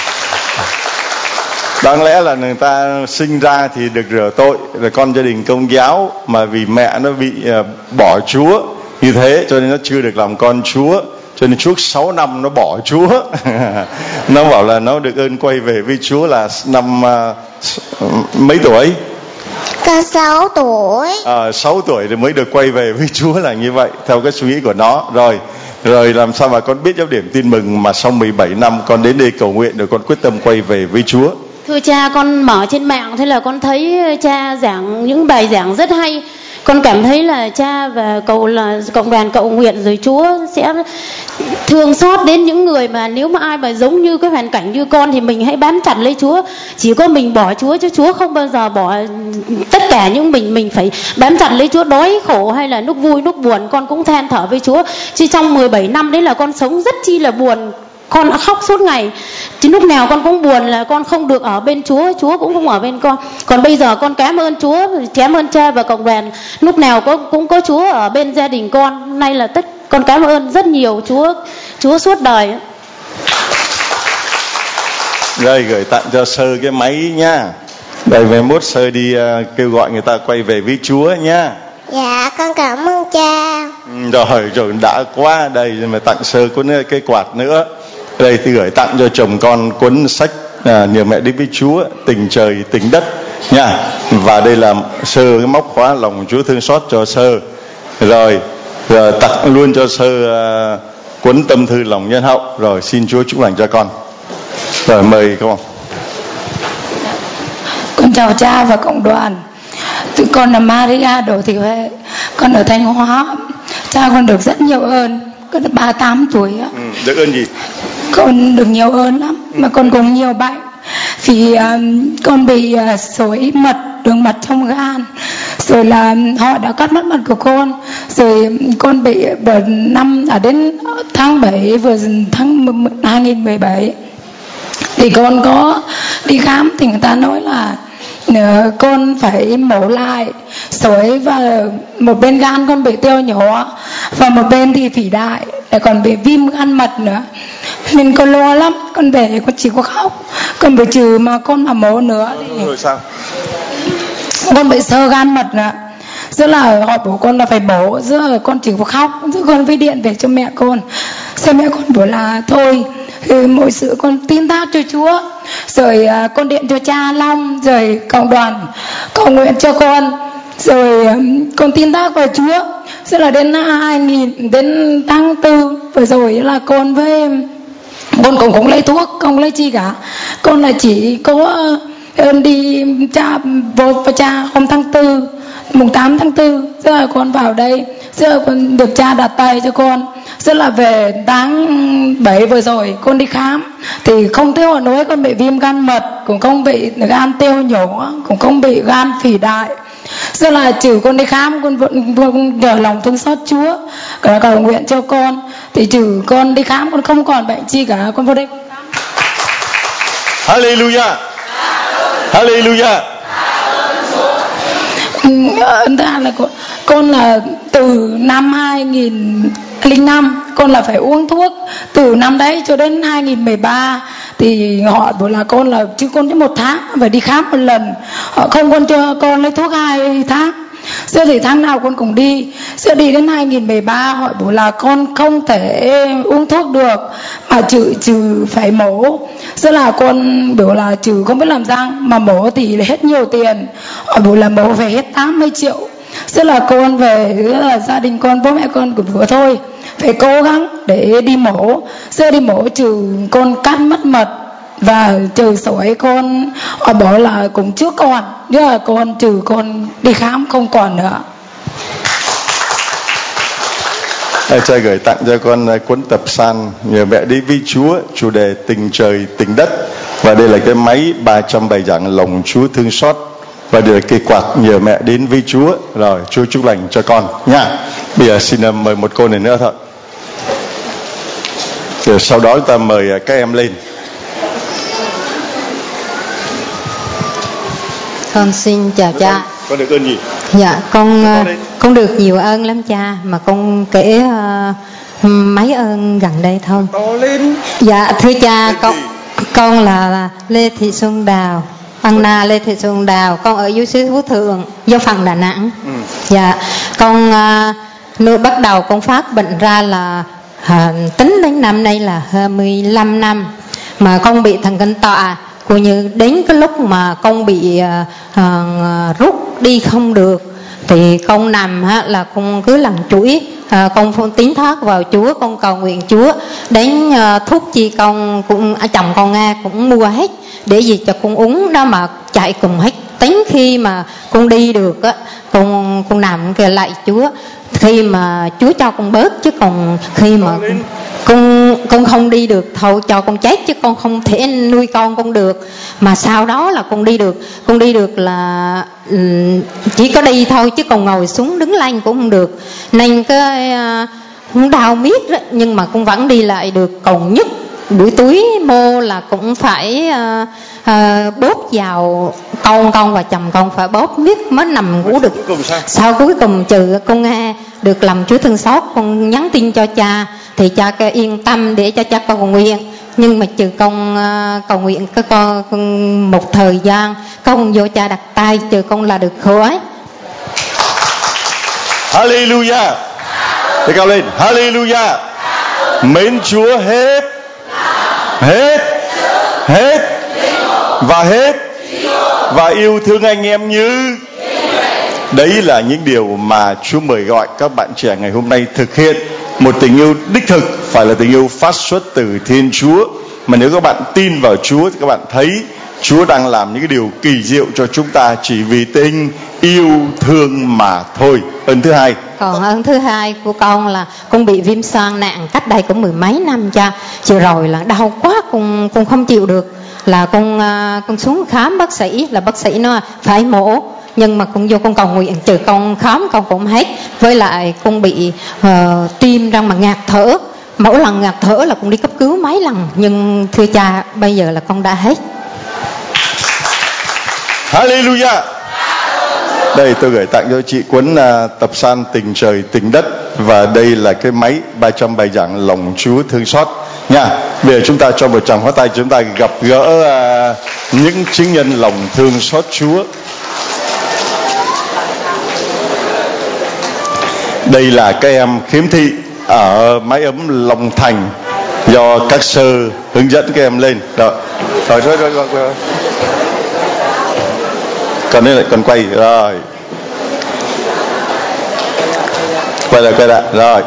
Đáng lẽ là người ta sinh ra thì được rửa tội, rồi con gia đình Công giáo, mà vì mẹ nó bị bỏ Chúa như thế cho nên nó chưa được làm con Chúa. Cho nên suốt 6 năm nó bỏ Chúa. Nó bảo là nó được ơn quay về với Chúa là năm mấy tuổi? Con 6 tuổi. 6 tuổi thì mới được quay về với Chúa là như vậy, theo cái suy nghĩ của nó. Rồi làm sao mà con biết giáo điểm tin mừng mà sau 17 năm con đến đây cầu nguyện rồi con quyết tâm quay về với Chúa? Thưa cha, con mở trên mạng thế là con thấy cha giảng những bài giảng rất hay. Con cảm thấy là cha và cộng đoàn cầu nguyện rồi Chúa sẽ thương xót đến những người mà nếu mà ai mà giống như cái hoàn cảnh như con thì mình hãy bám chặt lấy Chúa. Chỉ có mình bỏ Chúa chứ Chúa không bao giờ bỏ tất cả những mình phải bám chặt lấy Chúa. Đói khổ hay là lúc vui lúc buồn con cũng than thở với Chúa. Chứ trong 17 năm đấy là con sống rất chi là buồn. Con đã khóc suốt ngày, chứ lúc nào con cũng buồn là con không được ở bên Chúa, Chúa cũng không ở bên con. Còn bây giờ con cảm ơn Chúa, cảm ơn cha và cộng đoàn, lúc nào cũng có Chúa ở bên gia đình con. Hôm nay là con cảm ơn rất nhiều Chúa suốt đời. Rồi gửi tặng cho Sơ cái máy nha. Đây về mốt Sơ đi kêu gọi người ta quay về với Chúa nha. Dạ con cảm ơn cha. Rồi đã quá. Đây mà tặng Sơ cuốn cái quạt nữa. Đây thì gửi tặng cho chồng con cuốn sách Nhờ Mẹ Đến Với Chúa, Tình Trời Tình Đất nha. Và đây là Sơ cái móc khóa lòng Chúa thương xót cho Sơ. Rồi tặng luôn cho Sơ cuốn Tâm Thư Lòng Nhân Hậu. Rồi xin Chúa chúc lành cho con. Rồi mời con. Con chào cha và cộng đoàn. Tụi con là Maria Đỗ Thị Huệ, con ở Thanh Hóa. Cha con được rất nhiều ơn. Con được 38 tuổi á. Được ơn gì? Con được nhiều ơn lắm, mà con cũng nhiều bệnh. Vì con bị sỏi mật, đường mật trong gan. Rồi là họ đã cắt mất mật của con. Rồi con bị đến tháng 7 tháng 2017 thì con có đi khám thì người ta nói là con phải mổ lại sỏi, và một bên gan con bị tiêu nhỏ và một bên thì phỉ đại, lại còn bị viêm gan mật nữa. Nên con lo lắm, con về con chỉ có khóc. Con bị trừ mà con mà mổ nữa thì rồi sao? Con bị xơ gan mật nữa. Rất là họ bảo con là phải mổ, rất là con chỉ có khóc. Rất con với điện về cho mẹ con. Sau mẹ con bảo là thôi mọi sự con tin thác cho Chúa. Rồi con điện cho cha Long, rồi cộng đoàn cầu nguyện cho con. Rồi con tin thác vào Chúa. Rất là đến đến tháng 4 vừa rồi là con với con cũng không lấy thuốc, không lấy chi cả. Con là chỉ có đi vô cha hôm tháng 4, mùng 8 tháng 4. Rất là con vào đây, rất là con được cha đặt tay cho con. Rất là về tháng 7 vừa rồi con đi khám thì không thấy họ nói con bị viêm gan mật, cũng không bị gan tiêu nhỏ, cũng không bị gan phỉ đại. Rất là trừ con đi khám con vẫn nhờ lòng thương xót Chúa cả cầu nguyện cho con, thì trừ con đi khám con không còn bệnh chi cả. Con vào đây con khám. Hallelujah, Hallelujah. ơn thứ hai là con là từ năm 2005 con là phải uống thuốc, từ năm đấy cho đến 2013 thì họ bảo là con là chứ con chỉ 1 tháng phải đi khám 1 lần, họ không con cho con lấy thuốc 2 tháng. Sau thì tháng nào con cũng đi, sau đi đến 2013 họ bảo là con không thể uống thuốc được mà trừ phải mổ. Sau là con biểu là trừ không biết làm răng mà mổ thì hết nhiều tiền, họ bảo là mổ phải hết 80 triệu. Sau là con về là gia đình con, bố mẹ con cũng vừa thôi phải cố gắng để đi mổ. Sau đi mổ trừ con cắt mất mật và trừ sỏi con, họ bảo là cũng trước con, nhưng là con trừ con đi khám không còn nữa. Cha gửi tặng cho con cuốn tập san Nhờ Mẹ Đến Với Chúa, chủ đề tình trời tình đất, và đây là cái máy 300 bài giảng lòng Chúa thương xót, và đây là cây quạt Nhờ Mẹ Đến Với Chúa. Rồi Chúa chúc lành cho con nha. Bây giờ xin mời một cô này nữa thôi, rồi sau đó ta mời các em lên. Con xin chào cha. Con được ơn gì? Dạ con được nhiều ơn lắm cha, mà con kể mấy ơn gần đây thôi. Dạ thưa cha, con là Lê Thị Xuân Đào, Anna Lê Thị Xuân Đào, con ở dưới xứ Phú Thượng, do phận Đà Nẵng. Dạ con bắt đầu con phát bệnh ra là tính đến năm nay là 15 năm, mà con bị thần kinh tọa. Coi như đến cái lúc mà con bị rút đi không được thì con nằm là con cứ lần chuỗi, con tín thác vào Chúa, con cầu nguyện Chúa. Đến thuốc chi con cũng chồng con Nga cũng mua hết để gì cho con uống đó, mà chạy cùng hết. Tính khi mà con đi được á, con nằm kìa lại Chúa, khi mà Chúa cho con bớt, chứ còn khi mà con không đi được thôi cho con chết, chứ con không thể nuôi con được. Mà sau đó là con đi được là chỉ có đi thôi, chứ còn ngồi xuống đứng lên cũng không được, nên cái đau miết đó, nhưng mà con vẫn đi lại được. Còn nhất buổi túi mô là cũng phải bóp vào con và chồng con phải bóp miết mới nằm ngủ được. Sau cuối cùng trừ con nghe được lòng Chúa thương xót, con nhắn tin cho cha thì cha yên tâm để cho cha cầu nguyện. Nhưng mà trừ con cầu nguyện con một thời gian, con vô cha đặt tay trừ con là được khỏi. Hallelujah. Để cao lên. Hallelujah. Mến Chúa hết và hết, và yêu thương anh em như. Đấy là những điều mà Chúa mời gọi các bạn trẻ ngày hôm nay thực hiện. Một tình yêu đích thực, phải là tình yêu phát xuất từ Thiên Chúa. Mà nếu các bạn tin vào Chúa thì các bạn thấy Chúa đang làm những cái điều kỳ diệu cho chúng ta chỉ vì tình yêu thương mà thôi. Ơn thứ hai. Còn ơn thứ hai của con là con bị viêm xoang nặng cách đây cũng 10 mấy năm cha. Chiều rồi là đau quá, con không chịu được, là con xuống khám bác sĩ, là bác sĩ nói phải mổ. Nhưng mà con vô con cầu nguyện, trừ con khám con cũng hết. Với lại con bị tim răng mà ngạt thở, mỗi lần ngạt thở là con đi cấp cứu mấy lần. Nhưng thưa cha, bây giờ là con đã hết. Hallelujah. Đây tôi gửi tặng cho chị cuốn tập san Tình Trời Tình Đất, và đây là cái máy 300 bài giảng lòng Chúa thương xót nha. Bây giờ chúng ta cho một tràng pháo tay, chúng ta gặp gỡ những chứng nhân lòng thương xót Chúa. Đây là các em khiếm thị ở mái ấm Long Thành, do các sơ hướng dẫn các em lên. Rồi. Còn đây lại còn quay rồi. Quay lại rồi.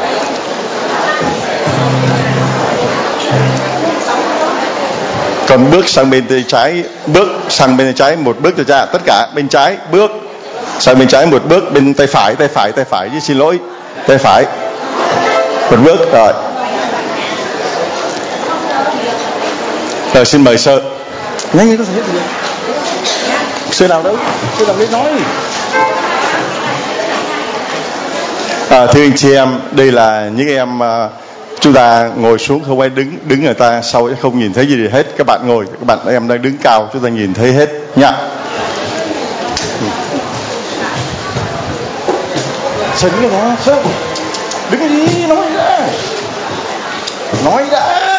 Còn bước sang bên tay trái, một bước cho cha, tất cả bên trái bước sang bên trái một bước, bên tay phải chứ, xin lỗi, tay phải một bước rồi. Rồi xin mời sơ. Nhanh có thể hết rồi. Sơ nào đâu đấy nói. Thưa anh chị em, đây là những em chúng ta ngồi xuống, không ai đứng người ta sau không nhìn thấy gì hết. Các bạn ngồi, các bạn em đang đứng cao, chúng ta nhìn thấy hết nha. Sao đứng đó? Sao? Đứng đi, nói đã. Nói đã.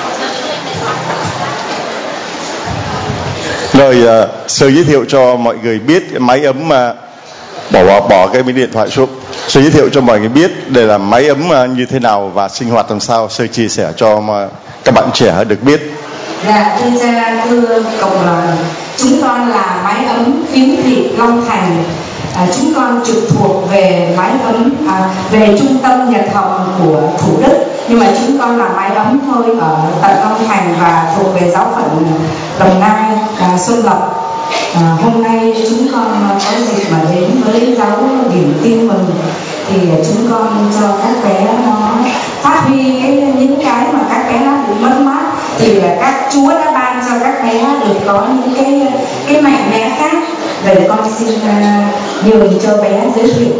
Rồi Sư giới thiệu cho mọi người biết máy ấm, bỏ cái điện thoại xuống. Sư giới thiệu cho mọi người biết đây là máy ấm như thế nào và sinh hoạt làm sao. Sư chia sẻ cho các bạn trẻ được biết. Dạ, thưa cha, thưa cộng đoàn, chúng con là máy ấm Phiếu Thị Long Thành. Chúng con trực thuộc về máy ấm về trung tâm Nhật Hồng của Thủ Đức, nhưng mà chúng con là máy ấm thôi ở tận Long Thành và thuộc về giáo phận Đồng Nai, Xuân Lộc. Hôm nay chúng con có dịp mà đến với giáo điểm tin mừng thì chúng con cho các bé nó phát huy những cái mà các bé nó bị mất mát, thì là các Chúa đã ban cho các bé được có những cái mạnh mẽ khác. Vậy con xin nhường cho bé giới thiệu.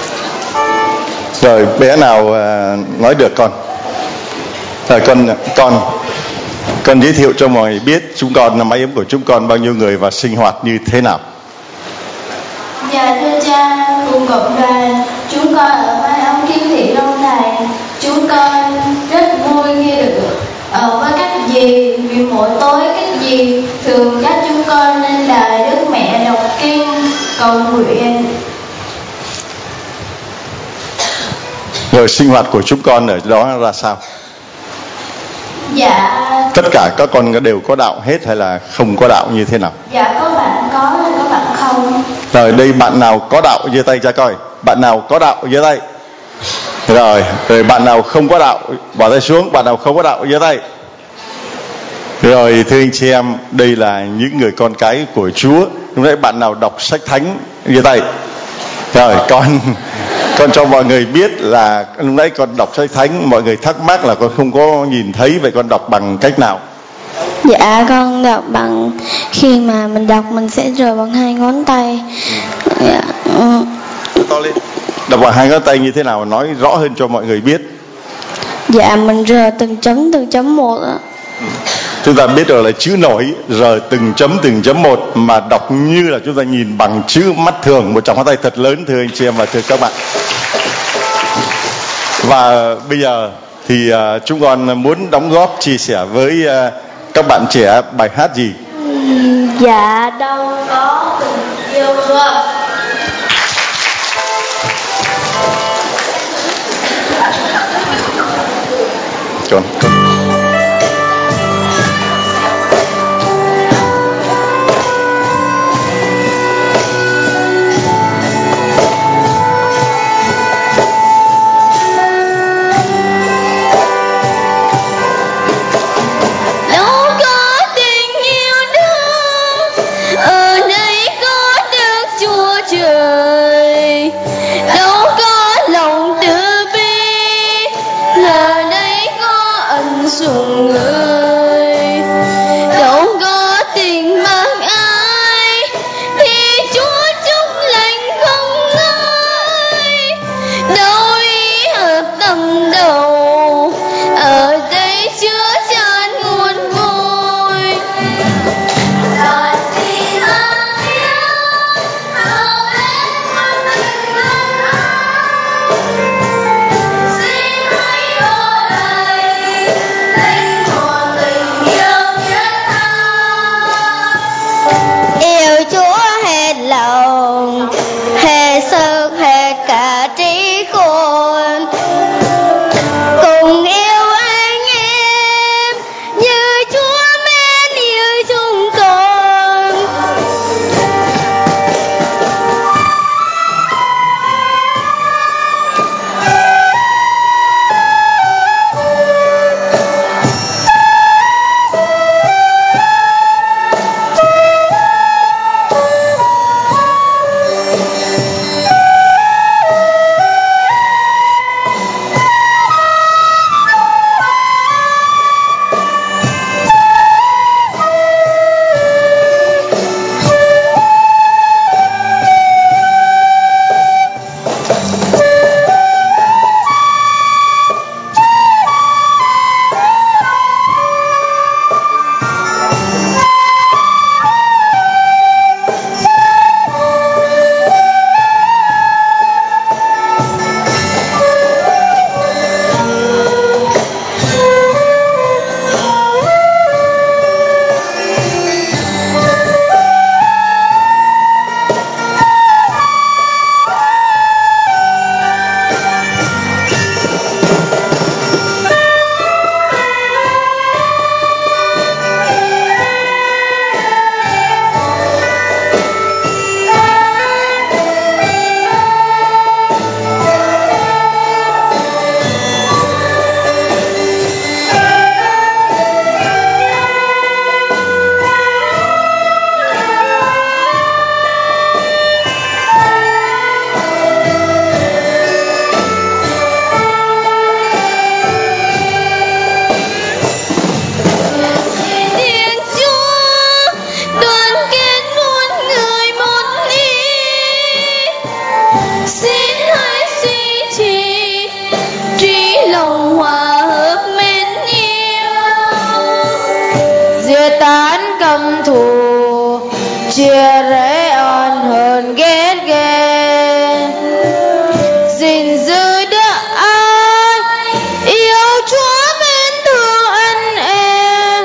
Rồi bé nào nói được con? Rồi con giới thiệu cho mọi người biết chúng con là máy ấm của chúng con bao nhiêu người và sinh hoạt như thế nào. Dạ thưa cha, cùng cộng đoàn, chúng con ở máy ấm Kim Thị Long Thành. Chúng con rất vui khi được ở với các dì, vì mỗi tối các dì thường dắt chúng con lên đài Đức Mẹ đọc kinh cầu nguyện. Rồi sinh hoạt của chúng con ở đó ra sao? Dạ tất cả các con đều có đạo hết hay là không có đạo như thế nào? Dạ có bạn có bạn không. Rồi đây bạn nào có đạo giơ tay ra coi. Bạn nào có đạo giơ tay. Rồi bạn nào không có đạo bỏ tay xuống. Bạn nào không có đạo giơ tay. Rồi thưa anh chị em, đây là những người con cái của Chúa. Lúc nãy bạn nào đọc sách thánh giơ tay. Rồi con cho mọi người biết là lúc nãy con đọc sách thánh, mọi người thắc mắc là con không có nhìn thấy, vậy con đọc bằng cách nào? Dạ con đọc bằng, khi mà mình đọc mình sẽ rờ bằng hai ngón tay. Dạ. To lên. Đọc bằng hai ngón tay như thế nào, nói rõ hơn cho mọi người biết. Dạ mình rờ từng chấm một ạ. Chúng ta biết rồi là chữ nổi rờ từng chấm một, mà đọc như là chúng ta nhìn bằng chữ mắt thường, một trong ngón tay thật lớn thưa anh chị em và thưa các bạn. Và bây giờ thì chúng con muốn đóng góp chia sẻ với các bạn trẻ bài hát gì? Dạ đâu có tình yêu. Con. Chúa chia tán căm thù, chia rẽ oan hờn ghét ghen. Gìn giữ đỡ ai yêu Chúa mến thương anh em.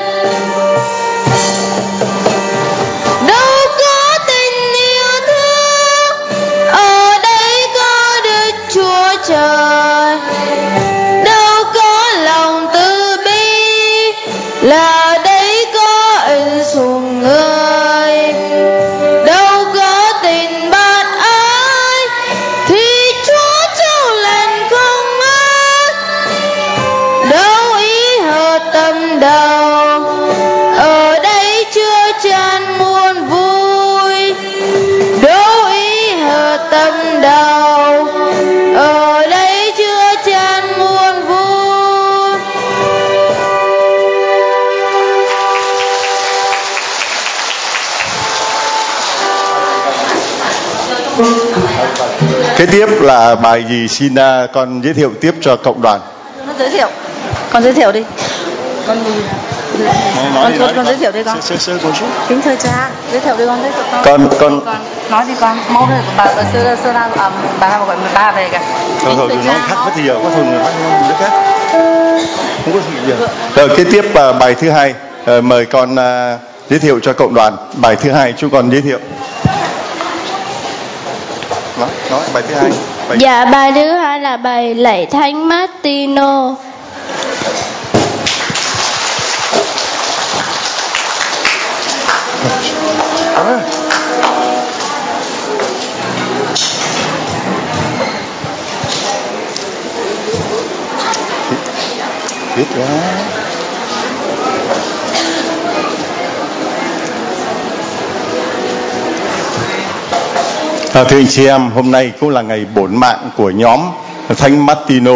Đâu có tình yêu thương, ở đây có Đức Chúa Trời. Đâu có lòng từ bi, là đây có ân sủng người. Đâu có tình bạn ai, thì Chúa châu lành không ai. Đâu ý hợp tâm đầu, ở đây chưa chan muôn vui. Đâu ý hợp tâm đầu, ở đây chưa chan muôn vui. Kế tiếp là bài gì, xin con giới thiệu tiếp cho cộng đoàn. Con giới thiệu đi. Con giới thiệu đi con. Kính thưa cha, giới thiệu đi con, giới thiệu con nói đi con. Mẫu này bà xưa ra bà gọi 13 về kìa. Thôi nói khác mất thì giờ có thùng nước khác. Không có gì giờ. Rồi kế tiếp bài thứ hai, mời con giới thiệu cho cộng đoàn bài thứ hai, chúng con giới thiệu. Nói bài thứ hai. Dạ, bài thứ hai là bài Lạy Thánh Martino. Biết quá. Thưa anh chị em, hôm nay cũng là ngày bổn mạng của nhóm Thánh Martino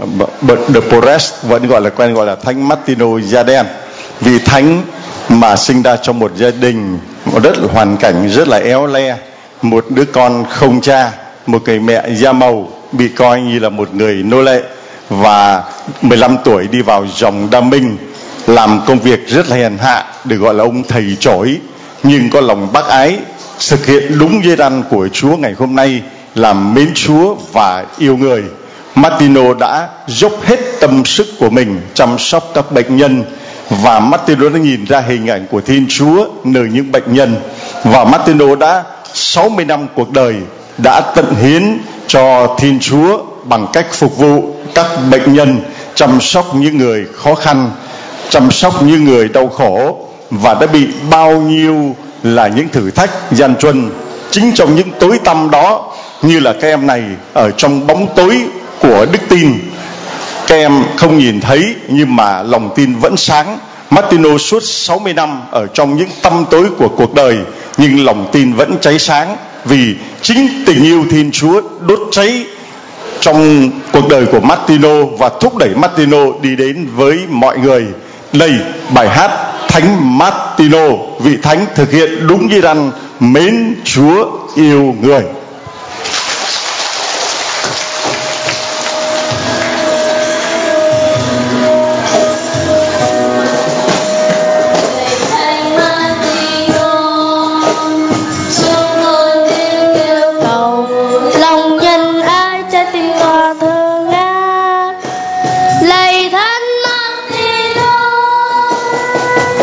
de Porres, vẫn quen gọi là Thánh Martino da đen. Vì thánh mà sinh ra trong một gia đình hoàn cảnh rất là éo le, một đứa con không cha, một người mẹ da màu, bị coi như là một người nô lệ, và 15 tuổi đi vào dòng Đa Minh, làm công việc rất là hèn hạ, được gọi là ông thầy chổi, nhưng có lòng bác ái, thực hiện đúng giới răn của Chúa ngày hôm nay, làm mến Chúa và yêu người. Martino đã dốc hết tâm sức của mình chăm sóc các bệnh nhân, và Martino đã nhìn ra hình ảnh của Thiên Chúa nơi những bệnh nhân. Và Martino đã 60 năm cuộc đời đã tận hiến cho Thiên Chúa bằng cách phục vụ các bệnh nhân, chăm sóc những người khó khăn, chăm sóc những người đau khổ, và đã bị bao nhiêu là những thử thách gian truân. Chính trong những tối tăm đó, như là các em này ở trong bóng tối của đức tin, các em không nhìn thấy nhưng mà lòng tin vẫn sáng. Martino suốt 60 năm ở trong những tăm tối của cuộc đời, nhưng lòng tin vẫn cháy sáng, vì chính tình yêu Thiên Chúa đốt cháy trong cuộc đời của Martino và thúc đẩy Martino đi đến với mọi người. Đây, bài hát Thánh Martino, vị thánh thực hiện đúng giới răn mến Chúa yêu người.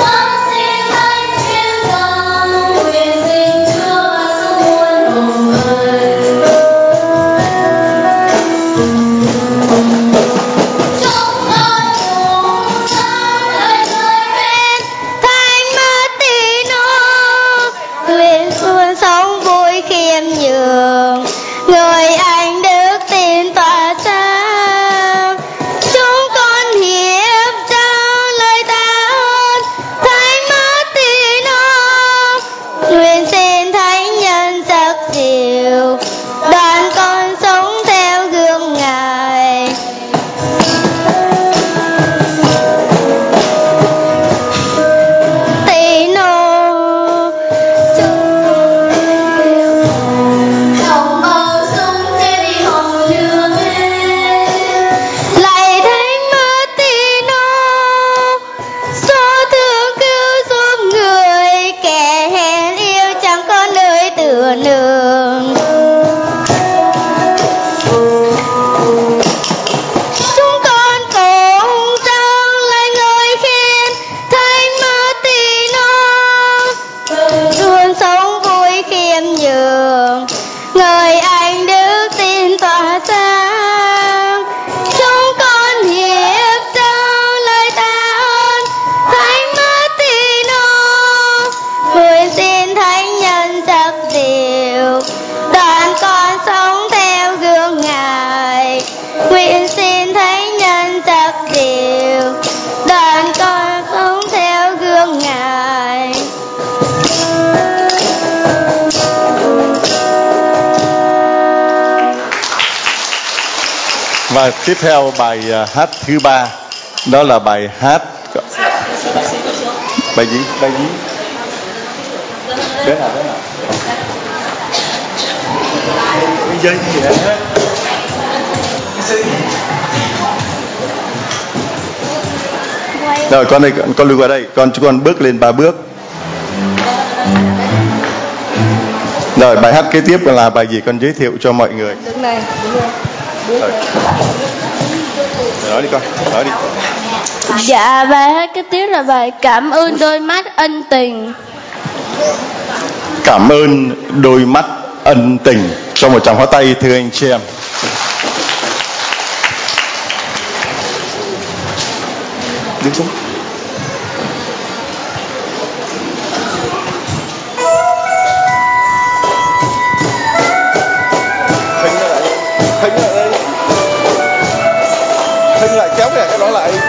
Hãy subscribe cho kênh Ghiền Mì Gõ để không bỏ lỡ Và tiếp theo bài hát thứ 3, đó là bài hát bài gì? Đến nào? Cái dây gì vậy? Rồi con đây, con lùi qua đây, con bước lên 3 bước. Rồi bài hát kế tiếp là bài gì, con giới thiệu cho mọi người. Đứng này. Rồi. Nói đi con, nói đi. Dạ, bài hát kế tiếp là bài Cảm ơn đôi mắt ân tình. Cảm ơn đôi mắt ân tình. Cho một tràng pháo tay thưa anh chị em. Đứng xuống. Hình lại kéo cái đó lại.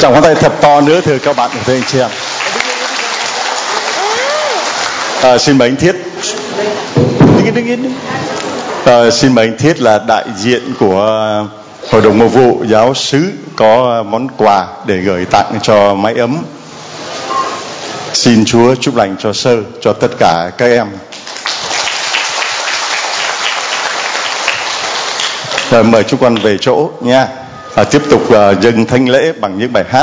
Tràng pháo tay thật to nữa thưa các bạn, thưa anh chị em. Xin mời anh Thiết. Xin mời anh Thiết là đại diện của Hội đồng Mục vụ Giáo xứ có món quà để gửi tặng cho mái ấm. Xin Chúa chúc lành cho Sơ, cho tất cả các em. Rồi, mời chúng con về chỗ nha. Tiếp tục dâng thánh lễ bằng những bài hát.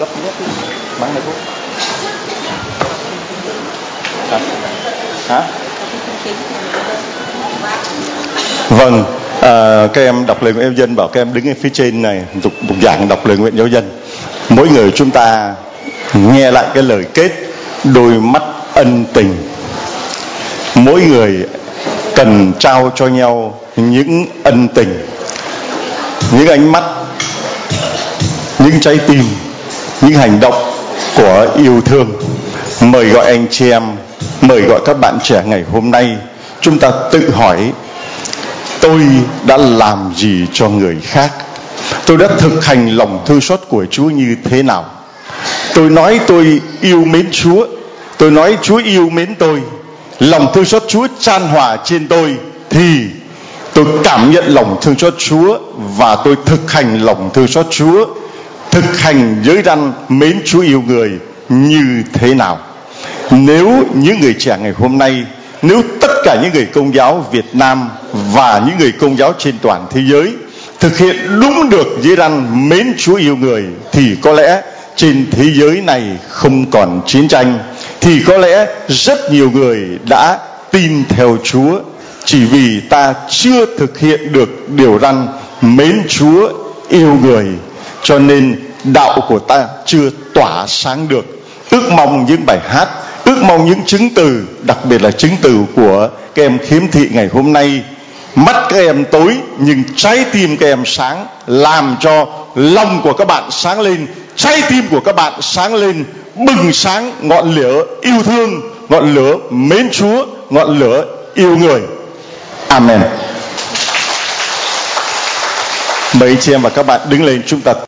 Vâng, các em đọc lời nguyện giáo dân, bảo các em đứng ở phía trên này, tục giảng đọc lời nguyện giáo dân. Mỗi người chúng ta nghe lại cái lời kết đôi mắt ân tình. Mỗi người cần trao cho nhau những ân tình, những ánh mắt, những trái tim, những hành động của yêu thương. Mời gọi anh chị em, mời gọi các bạn trẻ ngày hôm nay, chúng ta tự hỏi: tôi đã làm gì cho người khác? Tôi đã thực hành lòng thương xót của Chúa như thế nào? Tôi nói tôi yêu mến Chúa, tôi nói Chúa yêu mến tôi, lòng thương xót Chúa chan hòa trên tôi, thì tôi cảm nhận lòng thương xót Chúa và tôi thực hành lòng thương xót Chúa, thực hành giới răn mến Chúa yêu người như thế nào? Nếu những người trẻ ngày hôm nay, nếu tất cả những người Công giáo Việt Nam và những người Công giáo trên toàn thế giới thực hiện đúng được giới răn mến Chúa yêu người, thì có lẽ trên thế giới này không còn chiến tranh, thì có lẽ rất nhiều người đã tin theo Chúa, chỉ vì ta chưa thực hiện được điều răn mến Chúa yêu người, cho nên đạo của ta chưa tỏa sáng được. Ước mong những bài hát, ước mong những chứng từ, đặc biệt là chứng từ của các em khiếm thị ngày hôm nay, mắt các em tối nhưng trái tim các em sáng, làm cho lòng của các bạn sáng lên, trái tim của các bạn sáng lên, bừng sáng ngọn lửa yêu thương, ngọn lửa mến Chúa, ngọn lửa yêu người. Amen. Mời chị em và các bạn đứng lên, chúng ta